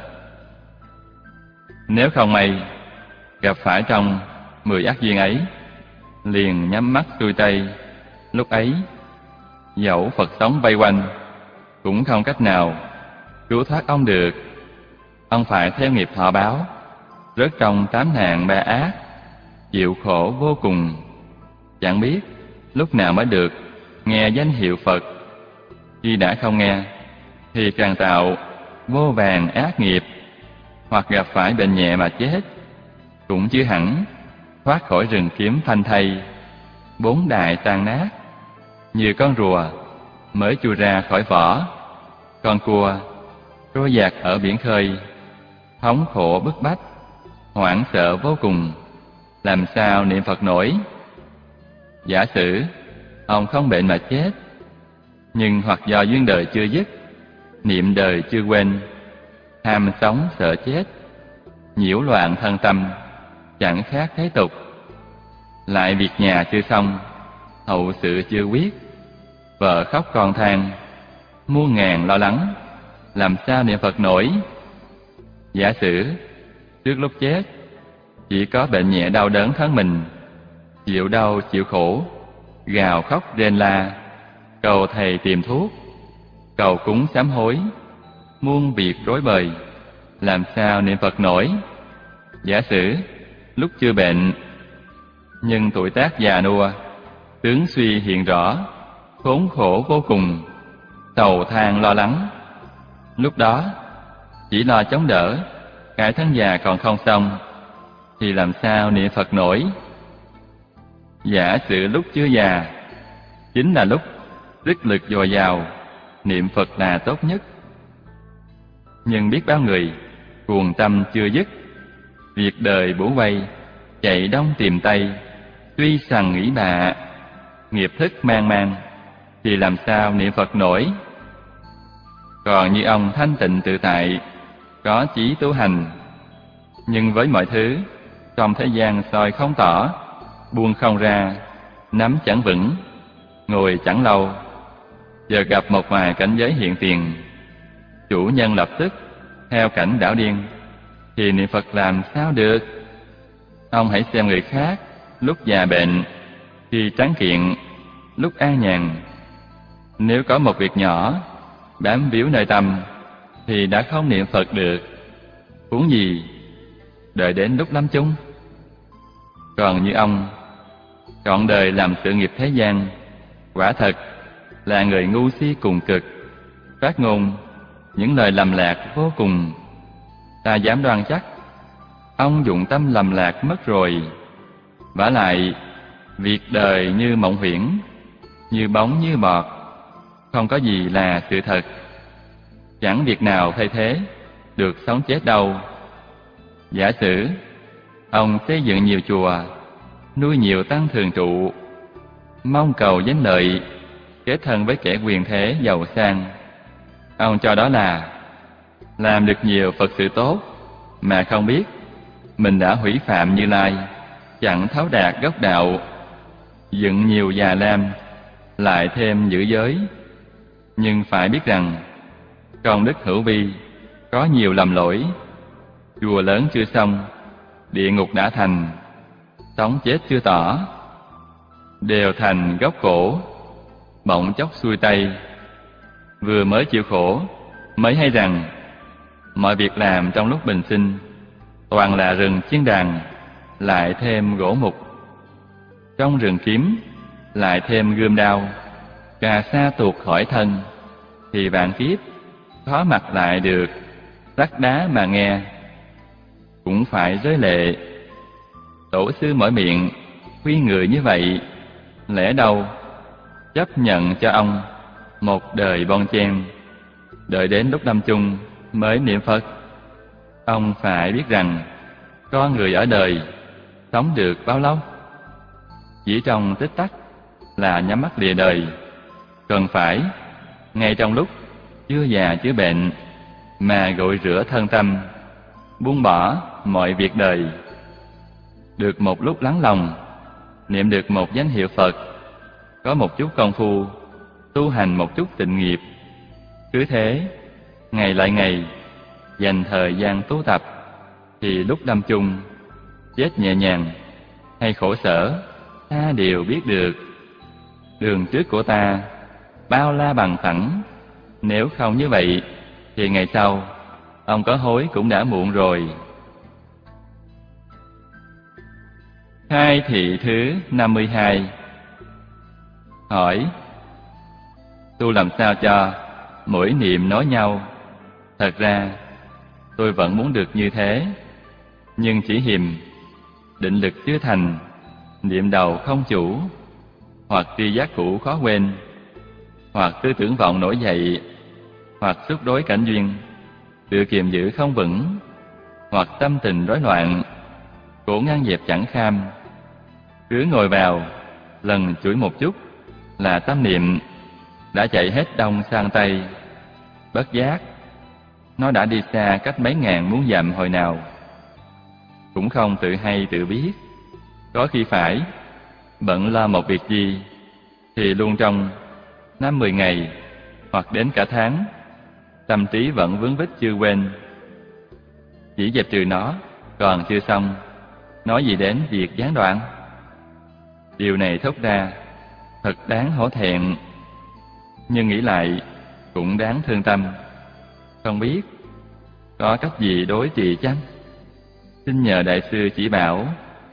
S5: Nếu không may gặp phải trong mười ác duyên ấy, liền nhắm mắt xuôi tay, lúc ấy dẫu Phật sống vây quanh cũng không cách nào cứu thoát ông được. Ông phải theo nghiệp thọ báo, rớt trong tám nạn ba ác, chịu khổ vô cùng. Chẳng biết lúc nào mới được nghe danh hiệu Phật. Khi đã không nghe thì càng tạo vô vàn ác nghiệp, hoặc gặp phải bệnh nhẹ mà chết, cũng chưa hẳn thoát khỏi rừng kiếm phanh thây, bốn đại tan nát, như con rùa mới chui ra khỏi vỏ, con cua trôi dạt ở biển khơi, thống khổ bức bách, hoảng sợ vô cùng, làm sao niệm Phật nổi. Giả sử ông không bệnh mà chết, nhưng hoặc do duyên đời chưa dứt, niệm đời chưa quên, ham sống sợ chết, nhiễu loạn thân tâm, chẳng khác thế tục. Lại việc nhà chưa xong, hậu sự chưa quyết, vợ khóc con than, muôn ngàn lo lắng, làm sao niệm Phật nổi. Giả sử trước lúc chết chỉ có bệnh nhẹ đau đớn thân mình, chịu đau chịu khổ, gào khóc rên la, cầu thầy tìm thuốc, cầu cúng sám hối, muôn việc rối bời, làm sao niệm Phật nổi. Giả sử lúc chưa bệnh, nhưng tuổi tác già nua, tướng suy hiện rõ, khốn khổ vô cùng, sầu than lo lắng, lúc đó chỉ lo chống đỡ, cái thân già còn không xong, thì làm sao niệm Phật nổi. Giả sử lúc chưa già, chính là lúc sức lực dồi dào, niệm Phật là tốt nhất. Nhưng biết bao người cuồng tâm chưa dứt, việc đời bủa vây, chạy đông tìm tây, tuy sằng nghĩ bạ, nghiệp thức mang mang, thì làm sao niệm Phật nổi. Còn như ông thanh tịnh tự tại, có chí tu hành, nhưng với mọi thứ trong thế gian soi không tỏ, buông không ra, nắm chẳng vững, ngồi chẳng lâu, giờ gặp một vài cảnh giới hiện tiền, chủ nhân lập tức theo cảnh đảo điên, thì niệm Phật làm sao được. Ông hãy xem người khác lúc già bệnh, khi tráng kiện, lúc an nhàn. Nếu có một việc nhỏ bám víu nơi tâm, thì đã không niệm Phật được, huống gì đợi đến lúc lâm chung. Còn như ông trọn đời làm sự nghiệp thế gian, quả thật là người ngu si cùng cực, phát ngôn những lời lầm lạc vô cùng. Ta dám đoan chắc ông dụng tâm lầm lạc mất rồi. Vả lại việc đời như mộng huyễn, như bóng như bọt, không có gì là sự thật. Chẳng việc nào thay thế được sống chết đâu. Giả sử ông xây dựng nhiều chùa, nuôi nhiều tăng thường trụ, mong cầu danh lợi, kết thân với kẻ quyền thế giàu sang, ông cho đó là làm được nhiều Phật sự tốt, mà không biết mình đã hủy phạm Như Lai, chẳng thấu đạt gốc đạo, dựng nhiều già lam, lại thêm giữ giới. Nhưng phải biết rằng công đức hữu vi, có nhiều lầm lỗi. Chùa lớn chưa xong, địa ngục đã thành, sống chết chưa tỏ, đều thành gốc khổ, bỗng chốc xuôi tay. Vừa mới chịu khổ, mới hay rằng mọi việc làm trong lúc bình sinh toàn là rừng chiên đàn, lại thêm gỗ mục. Trong rừng kiếm lại thêm gươm đao, cà sa tuột khỏi thân, thì vạn kiếp khó mặc lại được sắt đá mà nghe, cũng phải rơi lệ. Tổ sư mở miệng khuyên người như vậy, lẽ đâu chấp nhận cho ông một đời bon chen, đợi đến lúc lâm chung mới niệm Phật. Ông phải biết rằng con người ở đời sống được bao lâu? Chỉ trong tích tắc là nhắm mắt lìa đời. Cần phải ngay trong lúc chưa già chưa bệnh mà gội rửa thân tâm, buông bỏ mọi việc đời. Được một lúc lắng lòng niệm được một danh hiệu Phật, có một chút công phu, tu hành một chút tịnh nghiệp. Cứ thế, ngày lại ngày, dành thời gian tu tập, thì lúc lâm chung, chết nhẹ nhàng hay khổ sở, ta đều biết được. Đường trước của ta bao la bằng phẳng, nếu không như vậy thì ngày sau ông có hối cũng đã muộn rồi. Khai thị thứ năm mươi hai. Hỏi: tu làm sao cho mỗi niệm nói nhau? Thật ra tôi vẫn muốn được như thế, nhưng chỉ hiềm định lực chưa thành, niệm đầu không chủ, hoặc tri giác cũ khó quên, hoặc tư tưởng vọng nổi dậy, hoặc xúc đối cảnh duyên tự kiềm giữ không vững, hoặc tâm tình rối loạn, cổ ngăn dẹp chẳng kham. Cứ ngồi vào, lần chuỗi một chút là tâm niệm đã chạy hết đông sang tây, bất giác nó đã đi xa cách mấy ngàn muôn dặm hồi nào. Cũng không tự hay tự biết, có khi phải bận lo một việc gì thì luôn trong năm mười ngày hoặc đến cả tháng, tâm trí vẫn vướng vít chưa quên. Chỉ dẹp trừ nó còn chưa xong, nói gì đến việc gián đoạn. Điều này thốt ra thật đáng hổ thẹn, nhưng nghĩ lại cũng đáng thương tâm. Không biết có cách gì đối trị chăng? Xin nhờ đại sư chỉ bảo.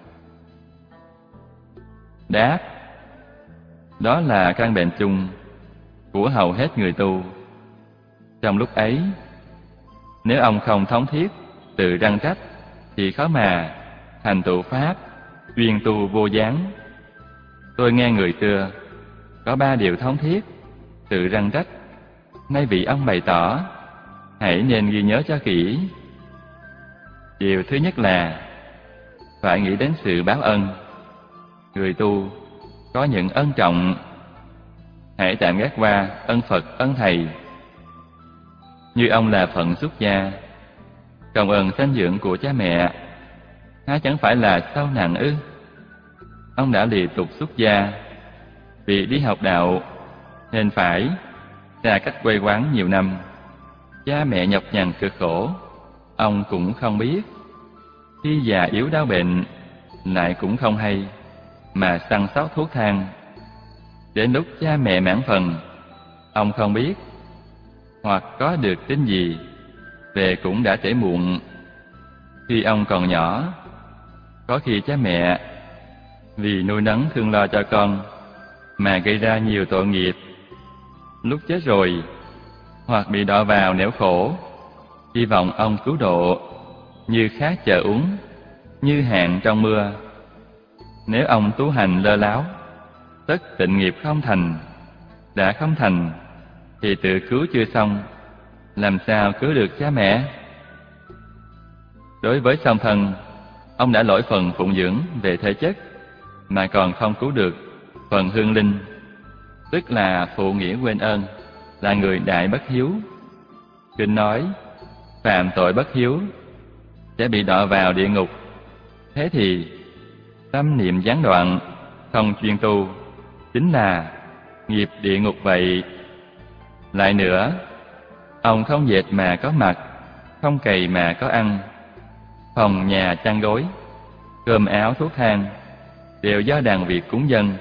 S5: Đáp: đó là căn bệnh chung của hầu hết người tu. Trong lúc ấy, nếu ông không thống thiết tự răn trách thì khó mà thành tựu pháp chuyên tu vô gián. Tôi nghe người xưa có ba điều thống thiết tự răn trách, nay vị ông bày tỏ, hãy nên ghi nhớ cho kỹ. Điều thứ nhất là phải nghĩ đến sự báo ân. Người tu có những ân trọng, hãy tạm gác qua ân Phật, ân Thầy. Như ông là phận xuất gia, công ơn sanh dưỡng của cha mẹ, há chẳng phải là sâu nặng ư? Ông đã lìa tục xuất gia vì đi học đạo nên phải xa cách quê quán nhiều năm. Cha mẹ nhọc nhằn cực khổ, ông cũng không biết. Khi già yếu đau bệnh lại cũng không hay, mà săn sóc thuốc thang. Đến lúc cha mẹ mãn phần, ông không biết, hoặc có được tin gì về cũng đã trễ muộn. Khi ông còn nhỏ, có khi cha mẹ vì nuôi nấng thương lo cho con mà gây ra nhiều tội nghiệp. Lúc chết rồi, hoặc bị đọa vào nẻo khổ, hy vọng ông cứu độ, như khát chờ uống, như hạn trong mưa. Nếu ông tu hành lơ láo, tất tịnh nghiệp không thành. Đã không thành thì tự cứu chưa xong, làm sao cứu được cha mẹ? Đối với song thân, ông đã lỗi phần phụng dưỡng về thể chất, mà còn không cứu được phần hương linh, tức là phụ nghĩa quên ơn, là người đại bất hiếu. Kinh nói, phạm tội bất hiếu sẽ bị đọa vào địa ngục. Thế thì tâm niệm gián đoạn, không chuyên tu, chính là nghiệp địa ngục vậy. Lại nữa, ông không dệt mà có mặc, không cày mà có ăn. Phòng nhà chăn gối, cơm áo thuốc thang đều do đàn Việt cúng dâng.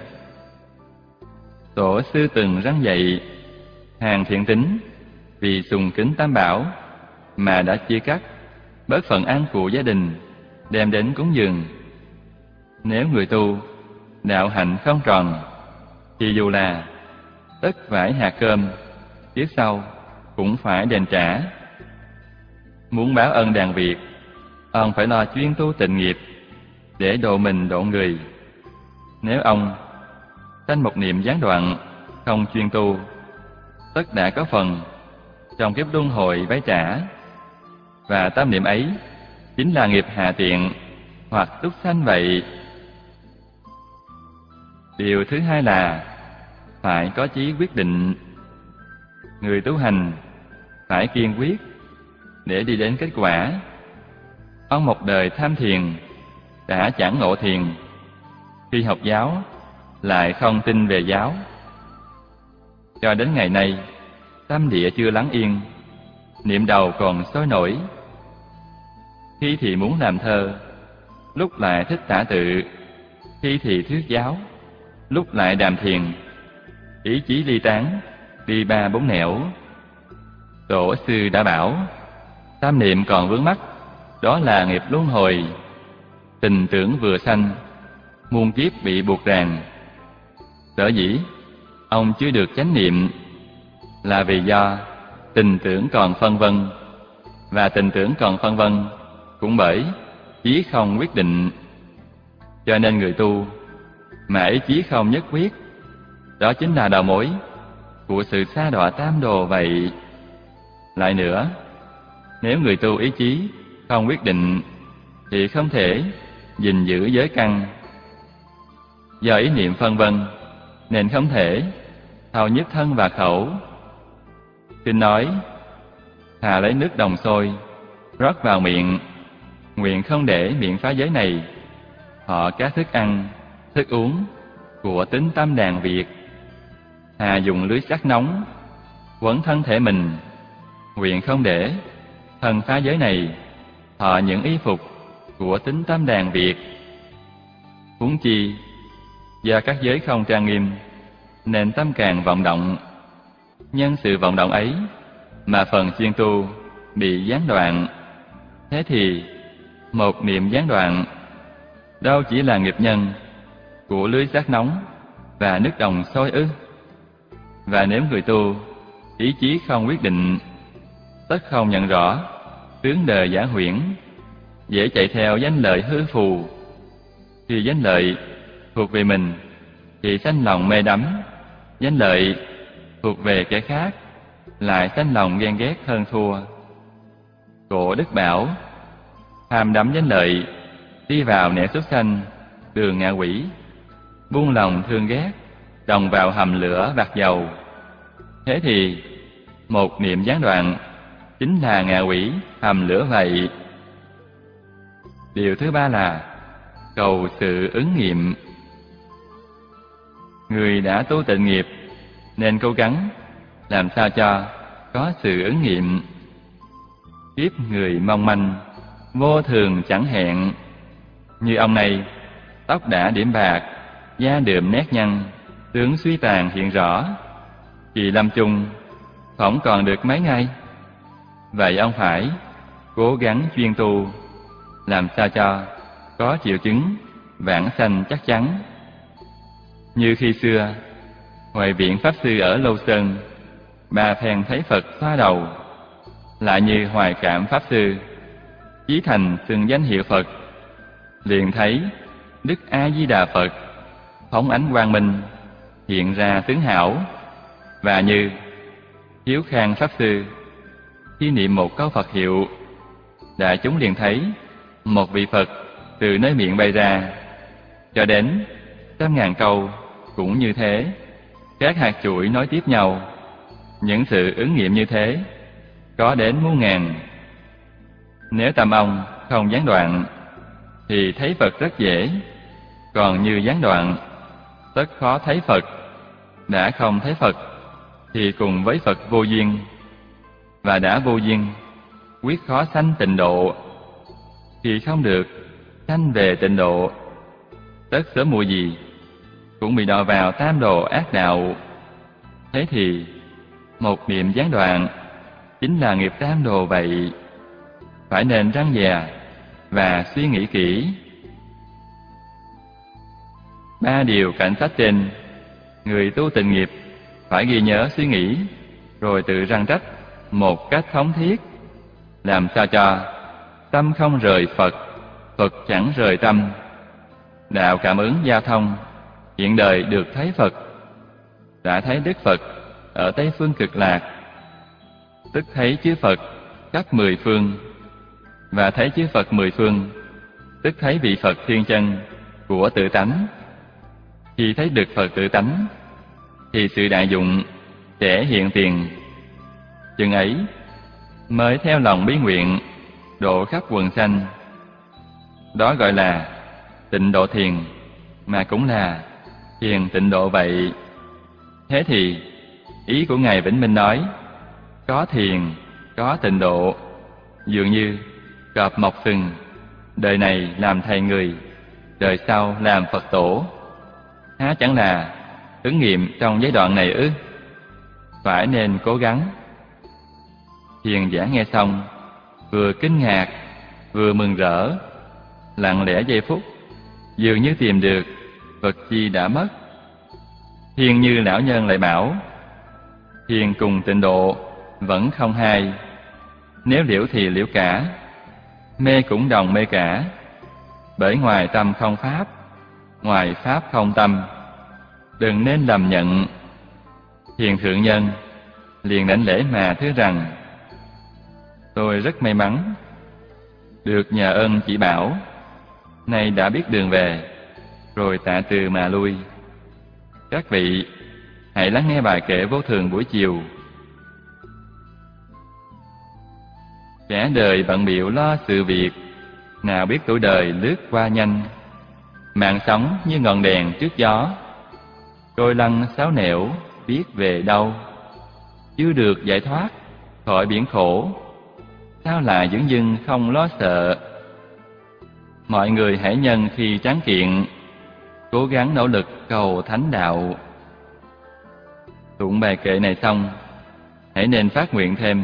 S5: Tổ sư từng răn dạy hàng thiện tín vì sùng kính Tam Bảo mà đã chia cắt bớt phần ăn của gia đình đem đến cúng dường. Nếu người tu đạo hạnh không tròn thì dù là tất vải hạt cơm, tiếp sau cũng phải đền trả. Muốn báo ân đàn Việt, ông phải lo chuyên tu tịnh nghiệp để độ mình độ người. Nếu ông sanh một niệm gián đoạn, không chuyên tu, tất đã có phần trong kiếp luân hồi vay trả. Và tam niệm ấy chính là nghiệp hạ tiện hoặc túc sanh vậy. Điều thứ hai là phải có chí quyết định. Người tu hành phải kiên quyết để đi đến kết quả. Ông một đời tham thiền đã chẳng ngộ thiền, khi học giáo lại không tin về giáo. Cho đến ngày nay, tâm địa chưa lắng yên, niệm đầu còn sôi nổi. Khi thì muốn làm thơ, lúc lại thích tả tự, khi thì thuyết giáo, lúc lại đàm thiền, ý chí ly tán, đi ba bốn nẻo. Tổ sư đã bảo, tam niệm còn vướng mắc, đó là nghiệp luân hồi. Tình tưởng vừa sanh, muôn kiếp bị buộc ràng. Sở dĩ ông chưa được chánh niệm là vì do tình tưởng còn phân vân, và tình tưởng còn phân vân cũng bởi chí không quyết định. Cho nên người tu mà ý chí không nhất quyết, đó chính là đầu mối của sự sa đọa tam đồ vậy. Lại nữa, nếu người tu ý chí không quyết định thì không thể gìn giữ giới căn. Do ý niệm phân vân nên không thể thao nhất thân và khẩu. Kinh nói, thà lấy nước đồng sôi rót vào miệng, nguyện không để miệng phá giới này. Họ các thức ăn, thức uống của tính tâm đàn Việt. Thà dùng lưới sắt nóng quấn thân thể mình, nguyện không để thân phá giới này. Họ những y phục của tính tâm đàn Việt. Huống chi do các giới không trang nghiêm nên tâm càng vọng động. Nhân sự vọng động ấy mà phần chuyên tu bị gián đoạn. Thế thì một niệm gián đoạn đâu chỉ là nghiệp nhân của lưới sắt nóng và nước đồng sôi ư? Và nếu người tu ý chí không quyết định, tất không nhận rõ tướng đời giả huyễn, dễ chạy theo danh lợi hư phù. Khi danh lợi thuộc về mình thì sanh lòng mê đắm, danh lợi thuộc về kẻ khác lại sanh lòng ghen ghét hơn thua. Cổ Đức bảo, ham đắm danh lợi đi vào nẻo súc sanh, đường ngạ quỷ, buông lòng thương ghét, đồng vào hầm lửa bạc dầu. Thế thì một niệm gián đoạn chính là ngạ quỷ hầm lửa vậy. Điều thứ ba là cầu sự ứng nghiệm. Người đã tu tịnh nghiệp nên cố gắng làm sao cho có sự ứng nghiệm. Kiếp người mong manh, vô thường chẳng hẹn. Như ông này, tóc đã điểm bạc, da đượm nét nhăn, tướng suy tàn hiện rõ. Kỳ lâm chung phỏng còn được mấy ngày. Vậy ông phải cố gắng chuyên tu, làm sao cho có triệu chứng vãng sanh chắc chắn. Như khi xưa, Huệ Viện Pháp Sư ở Lâu Sơn, ba phen thấy Phật xoa đầu. Lại như Hoài Cảm Pháp Sư, chí thành xưng danh hiệu Phật, liền thấy Đức A Di Đà Phật phóng ánh quang minh hiện ra tướng hảo. Và như Hiếu Khang Pháp Sư, khi niệm một câu Phật hiệu, đại chúng liền thấy một vị Phật từ nơi miệng bay ra. Cho đến trăm ngàn câu cũng như thế, các hạt chuỗi nối tiếp nhau. Những sự ứng nghiệm như thế có đến muôn ngàn. Nếu tâm ông không gián đoạn thì thấy Phật rất dễ, còn như gián đoạn tất khó thấy Phật. Đã không thấy Phật thì cùng với Phật vô duyên, và đã vô duyên quyết khó sanh tịnh độ. Thì không được sanh về tịnh độ, tất sớm muộn gì cũng bị đọa vào tam đồ ác đạo. Thế thì một niệm gián đoạn chính là nghiệp tam đồ vậy. Phải nên răn dè và suy nghĩ kỹ. Ba điều cảnh sách trên, người tu tịnh nghiệp phải ghi nhớ suy nghĩ, rồi tự răn trách một cách thống thiết, làm sao cho tâm không rời Phật, Phật chẳng rời tâm. Đạo cảm ứng giao thông, hiện đời được thấy Phật. Đã thấy Đức Phật ở Tây Phương Cực Lạc, tức thấy chư Phật khắp mười phương. Và thấy chư Phật mười phương, tức thấy vị Phật thiên chân của tự tánh. Khi thấy được Phật tự tánh thì sự đại dụng sẽ hiện tiền. Chừng ấy mới theo lòng bí nguyện độ khắp quần sanh. Đó gọi là tịnh độ thiền mà cũng là thiền tịnh độ vậy. Thế thì ý của Ngài Vĩnh Minh nói có thiền, có tịnh độ, dường như cọp mọc sừng, đời này làm thầy người, đời sau làm Phật tổ. Há chẳng là ứng nghiệm trong giai đoạn này ư? Phải nên cố gắng. Thiền giả nghe xong, vừa kinh ngạc, vừa mừng rỡ, lặng lẽ giây phút, dường như tìm được vật chi đã mất. Thiên Như lão nhân lại bảo, thiền cùng tịnh độ vẫn không hai, nếu liễu thì liễu cả, mê cũng đồng mê cả, bởi ngoài tâm không pháp, ngoài pháp không tâm, đừng nên lầm nhận. Thiền thượng nhân liền đảnh lễ mà thưa rằng, tôi rất may mắn được nhờ ơn chỉ bảo, nay đã biết đường về, rồi tạ từ mà lui. Các vị hãy lắng nghe bài kệ vô thường buổi chiều. Kẻ đời bận bịu lo sự việc, nào biết tuổi đời lướt qua nhanh. Mạng sống như ngọn đèn trước gió, trôi lăn sáo nẻo biết về đâu. Chưa được giải thoát khỏi biển khổ, sao lại dửng dưng không lo sợ. Mọi người hãy nhân khi tráng kiện, cố gắng nỗ lực cầu thánh đạo. Tụng bài kệ này xong, hãy nên phát nguyện thêm.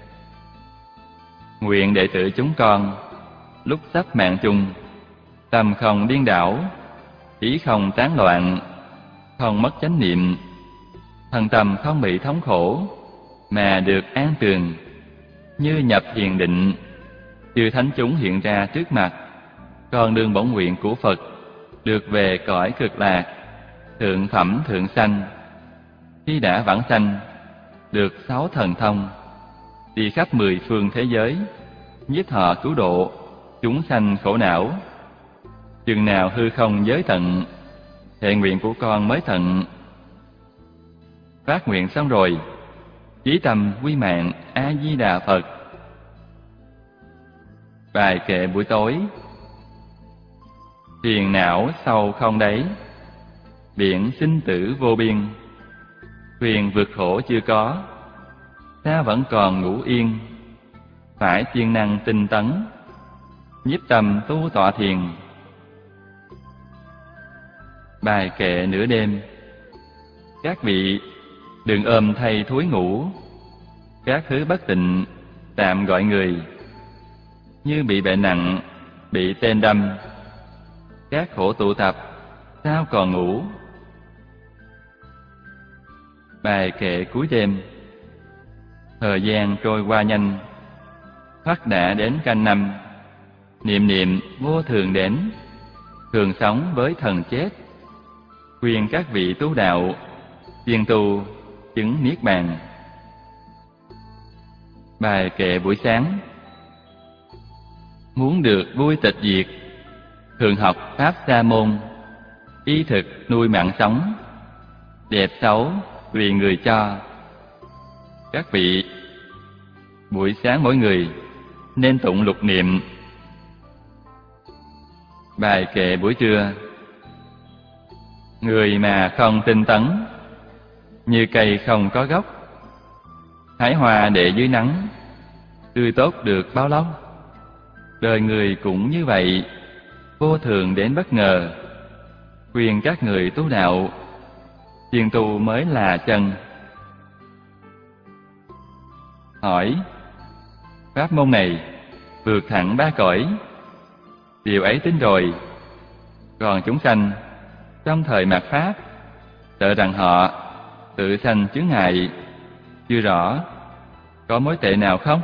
S5: Nguyện đệ tử chúng con, lúc sắp mạng chung, tâm không điên đảo, ý không tán loạn, không mất chánh niệm, thân tâm không bị thống khổ, mà được an tường. Như nhập thiền định, chư thánh chúng hiện ra trước mặt, con đương bổn nguyện của Phật, được về cõi cực lạc, thượng phẩm thượng sanh. Khi đã vãng sanh, được sáu thần thông, đi khắp mười phương thế giới, nhiếp thọ cứu độ chúng sanh khổ não. Chừng nào hư không giới tận, thệ nguyện của con mới tận. Phát nguyện xong rồi, chí tâm quy mạng A Di Đà Phật. Bài kệ buổi tối. Phiền não sâu không đáy, biển sinh tử vô biên. Thuyền vượt khổ chưa có, ta vẫn còn ngủ yên. Phải siêng năng tinh tấn, nhiếp tâm tu tọa thiền. Bài kệ nửa đêm. Các vị đừng ôm thay thúi ngủ, các thứ bất tịnh tạm gọi người. Như bị bệnh nặng, bị tên đâm, các khổ tụ tập, sao còn ngủ. Bài kệ cuối đêm. Thời gian trôi qua nhanh, thoát đã đến canh năm. Niệm niệm vô thường đến, thường sống với thần chết. Khuyên các vị tu đạo, siêng tu chứng niết bàn. Bài kệ buổi sáng. Muốn được vui tịch diệt, thường học pháp sa môn. Y thực nuôi mạng sống, đẹp xấu tùy người cho. Các vị buổi sáng mỗi người nên tụng lục niệm. Bài kệ buổi trưa. Người mà không tinh tấn, như cây không có gốc. Hái hoa để dưới nắng, tươi tốt được bao lâu. Đời người cũng như vậy, vô thường đến bất ngờ. Khuyên các người tu đạo, siêng tu mới là chân. Hỏi: pháp môn này vượt thẳng ba cõi, điều ấy tính rồi. Còn chúng sanh trong thời mạt pháp, sợ rằng họ tự sanh chướng ngại, chưa rõ có mối tệ nào không?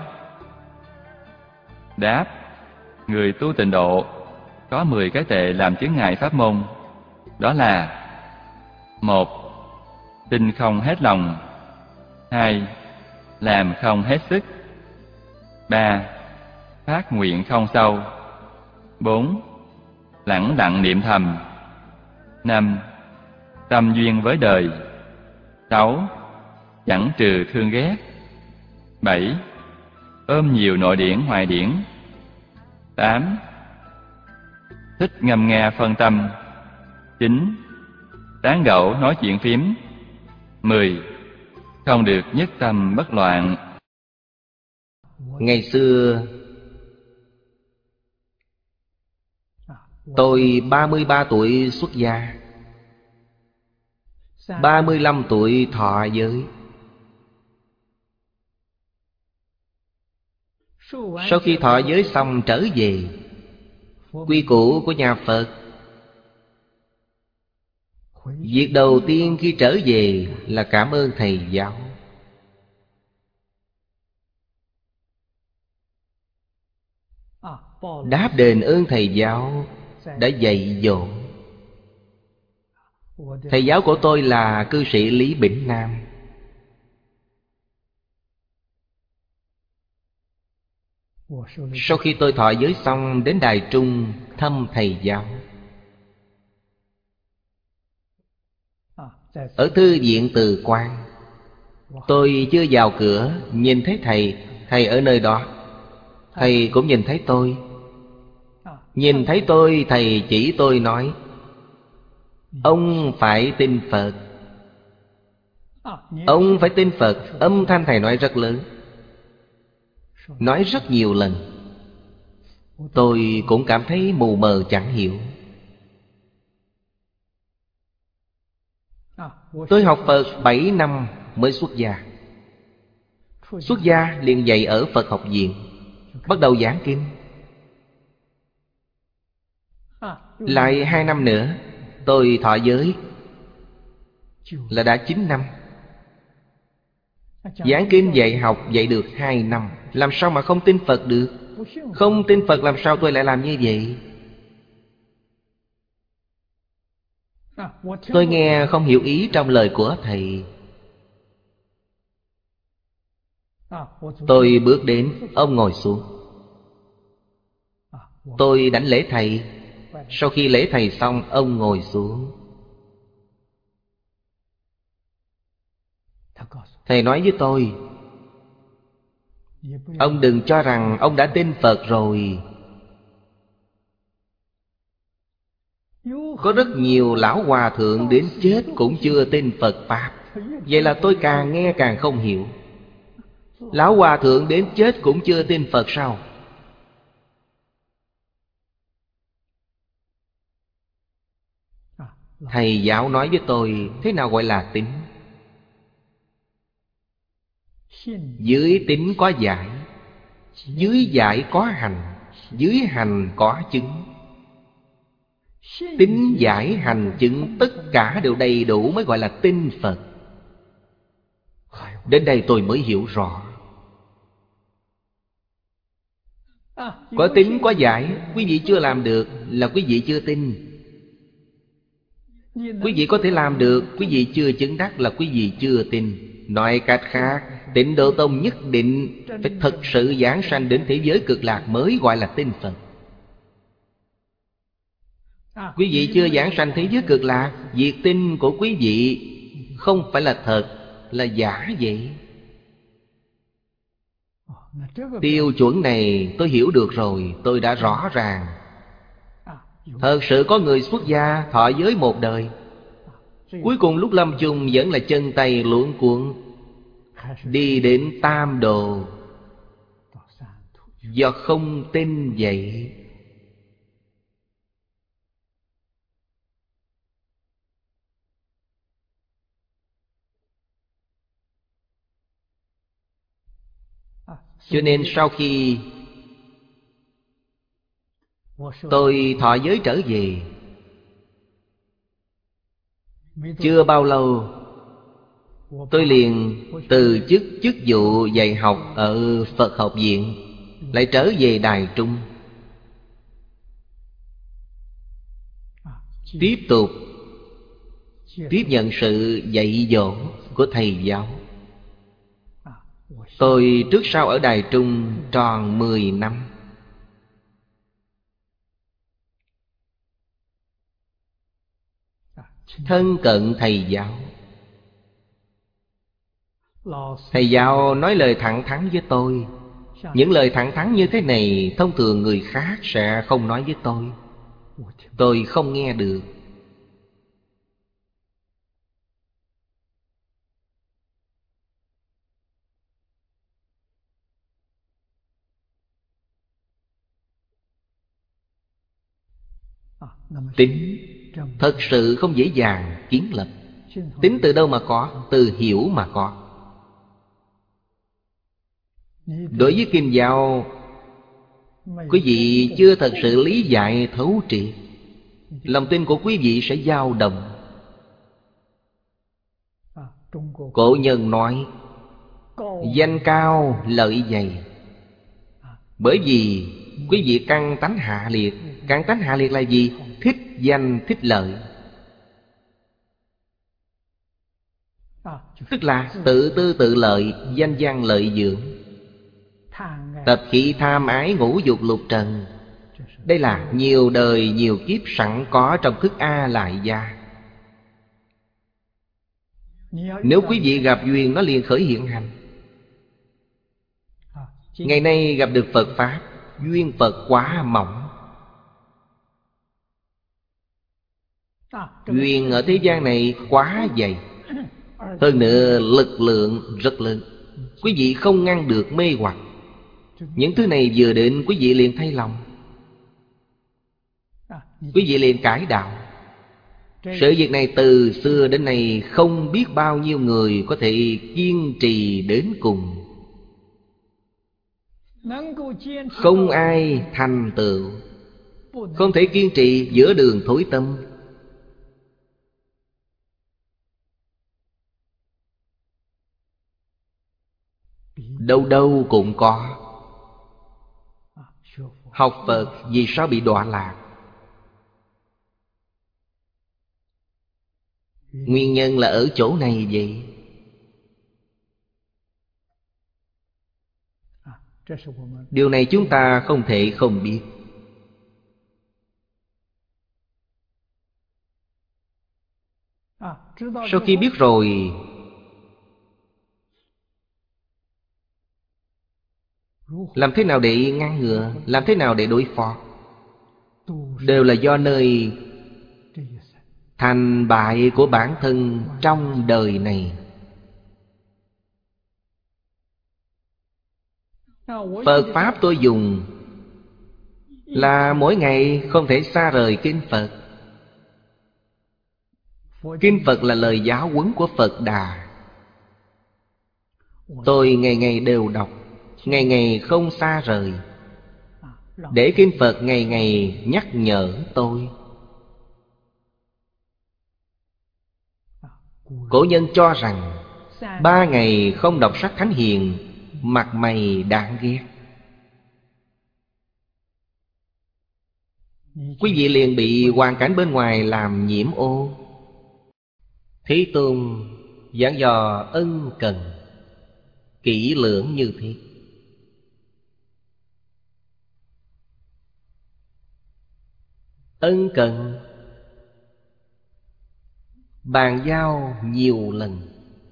S5: Đáp: người tu tịnh độ có mười cái tệ làm chướng ngại pháp môn. Đó là: một, tin không hết lòng. Hai, làm không hết sức. Ba, phát nguyện không sâu. Bốn, lẳng lặng niệm thầm. Năm, tâm duyên với đời. Sáu, chẳng trừ thương ghét. Bảy, ôm nhiều nội điển hoài điển. Tám, thích ngâm nga phân tâm. chín. Tán gẫu nói chuyện phím. Mười. Không được nhất tâm bất loạn.
S3: Ngày xưa tôi ba mươi ba tuổi xuất gia, ba mươi lăm tuổi thọ giới. Sau khi thọ giới xong trở về, quy củ của nhà Phật, việc đầu tiên khi trở về là cảm ơn thầy giáo. Đáp đền ơn thầy giáo đã dạy dỗ. Thầy giáo của tôi là cư sĩ Lý Bỉnh Nam. Sau khi tôi thọ giới xong, đến Đài Trung thăm thầy giáo. Ở thư viện Từ Quan, tôi chưa vào cửa, nhìn thấy thầy. Thầy ở nơi đó. Thầy cũng nhìn thấy tôi. Nhìn thấy tôi, thầy chỉ tôi nói: ông phải tin Phật. Ông phải tin Phật. Âm thanh thầy nói rất lớn, nói rất nhiều lần. Tôi cũng cảm thấy mù mờ chẳng hiểu. Tôi học Phật bảy năm mới xuất gia. Xuất gia liền dạy ở Phật học viện, bắt đầu giảng kinh. Lại hai năm nữa tôi thọ giới, là đã chín năm. Giảng kinh dạy học dạy được hai năm, làm sao mà không tin Phật được? Không tin Phật làm sao tôi lại làm như vậy? Tôi nghe không hiểu ý trong lời của thầy. Tôi bước đến, ông ngồi xuống. Tôi đảnh lễ thầy. Sau khi lễ thầy xong, ông ngồi xuống. Thầy nói với tôi: ông đừng cho rằng ông đã tin Phật rồi. Có rất nhiều lão hòa thượng đến chết cũng chưa tin Phật Pháp. Vậy là tôi càng nghe càng không hiểu. Lão hòa thượng đến chết cũng chưa tin Phật sao? Thầy giáo nói với tôi: thế nào gọi là tín? Dưới tín có giải, dưới giải có hành, dưới hành có chứng. Tín giải hành chứng tất cả đều đầy đủ mới gọi là tin Phật. Đến đây tôi mới hiểu rõ. Có tín có giải, quý vị chưa làm được là quý vị chưa tin. Quý vị có thể làm được, quý vị chưa chứng đắc là quý vị chưa tin. Nói cách khác, Tịnh Độ Tông nhất định phải thực sự giảng sanh đến thế giới cực lạc mới gọi là tin Phật. Quý vị chưa giảng sanh thế giới cực lạc, việc tin của quý vị không phải là thật, là giả vậy. Tiêu chuẩn này tôi hiểu được rồi, tôi đã rõ ràng. Thật sự có người xuất gia thọ giới một đời, cuối cùng lúc lâm chung vẫn là chân tay luống cuống, đi đến tam độ. Do không tin vậy. Cho nên sau khi tôi thọ giới trở về, chưa bao lâu tôi liền từ chức chức vụ dạy học ở Phật học viện, lại trở về Đài Trung, tiếp tục tiếp nhận sự dạy dỗ của thầy giáo. Tôi trước sau ở Đài Trung tròn mười năm. Thân cận thầy giáo. Thầy giáo nói lời thẳng thắn với tôi. Những lời thẳng thắn như thế này thông thường người khác sẽ không nói với tôi. Tôi không nghe được. Tính thật sự không dễ dàng kiến lập. Tính từ đâu mà có? Từ hiểu mà có. Đối với kinh giáo, quý vị chưa thật sự lý giải thấu triệt, lòng tin của quý vị sẽ dao động. Cổ nhân nói danh cao lợi dày. Bởi vì quý vị căn tánh hạ liệt. Căn tánh hạ liệt là gì? Thích danh thích lợi. Tức là tự tư tự lợi, danh văn lợi dưỡng. Tập khí tham ái ngũ dục lục trần. Đây là nhiều đời nhiều kiếp sẵn có trong thức A Lại Gia. Nếu quý vị gặp duyên, nó liền khởi hiện hành. Ngày nay gặp được Phật Pháp, duyên Phật quá mỏng. Duyên ở thế gian này quá dày. Hơn nữa lực lượng rất lớn. Quý vị không ngăn được mê hoặc. Những thứ này vừa đến, quý vị liền thay lòng, quý vị liền cải đạo. Sự việc này từ xưa đến nay không biết bao nhiêu người có thể kiên trì đến cùng. Không ai thành tựu, không thể kiên trì, giữa đường thối tâm. Đâu đâu cũng có. Học Phật vì sao bị đọa lạc? Nguyên nhân là ở chỗ này vậy. Điều này chúng ta không thể không biết. Sau khi biết rồi, làm thế nào để ngăn ngừa, làm thế nào để đối phó, đều là do nơi thành bại của bản thân trong đời này. Phật Pháp tôi dùng là mỗi ngày không thể xa rời Kinh Phật. Kinh Phật là lời giáo huấn của Phật Đà. Tôi ngày ngày đều đọc, ngày ngày không xa rời, để Kinh Phật ngày ngày nhắc nhở tôi. Cổ nhân cho rằng ba ngày không đọc sách thánh hiền, mặt mày đáng ghét. Quý vị liền bị hoàn cảnh bên ngoài làm nhiễm ô. Thế Tôn giảng dò ân cần kỹ lưỡng như thế. Ân cần bàn giao nhiều lần,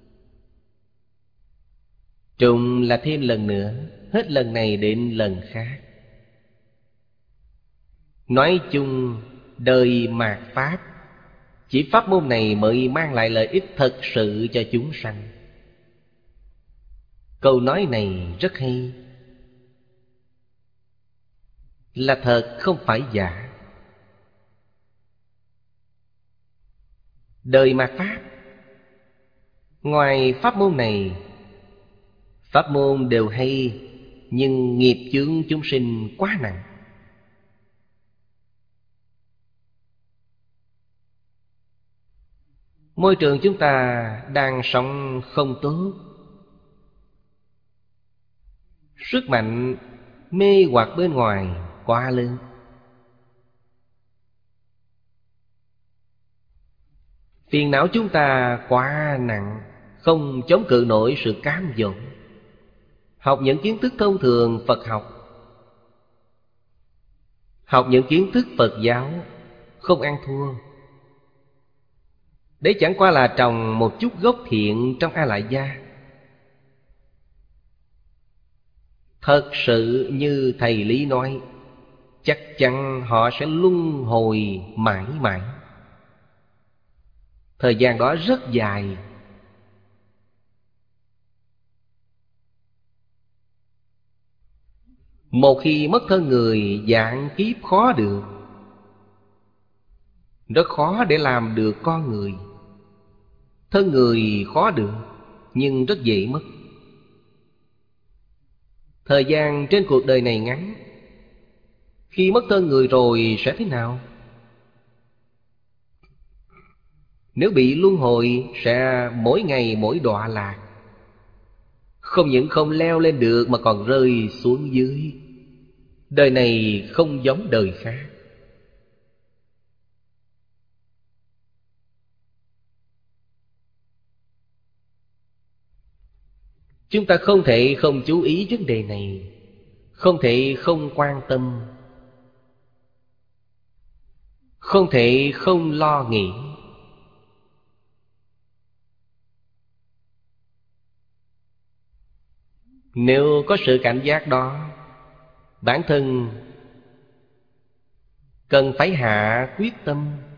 S3: trùng là thêm lần nữa, hết lần này đến lần khác. Nói chung đời mạt Pháp, chỉ pháp môn này mới mang lại lợi ích thật sự cho chúng sanh. Câu nói này rất hay, là thật không phải giả. Đời mạt Pháp, ngoài pháp môn này, pháp môn đều hay, nhưng nghiệp chướng chúng sinh quá nặng. Môi trường chúng ta đang sống không tốt. Sức mạnh mê hoặc bên ngoài quá lớn. Phiền não chúng ta quá nặng, không chống cự nổi sự cám dỗ. Học những kiến thức thông thường Phật học, học những kiến thức Phật giáo, không ăn thua. Đấy chẳng qua là trồng một chút gốc thiện trong A Lại Gia. Thật sự như thầy Lý nói, chắc chắn họ sẽ luân hồi mãi mãi. Thời gian đó rất dài. Một khi mất thân người, vạn kiếp khó được. Rất khó để làm được con người. Thân người khó được, nhưng rất dễ mất. Thời gian trên cuộc đời này ngắn. Khi mất thân người rồi sẽ thế nào? Nếu bị luân hồi sẽ mỗi ngày mỗi đọa lạc. Không những không leo lên được mà còn rơi xuống dưới. Đời này không giống đời khác. Chúng ta không thể không chú ý vấn đề này, không thể không quan tâm, không thể không lo nghĩ. Nếu có sự cảnh giác đó, bản thân cần phải hạ quyết tâm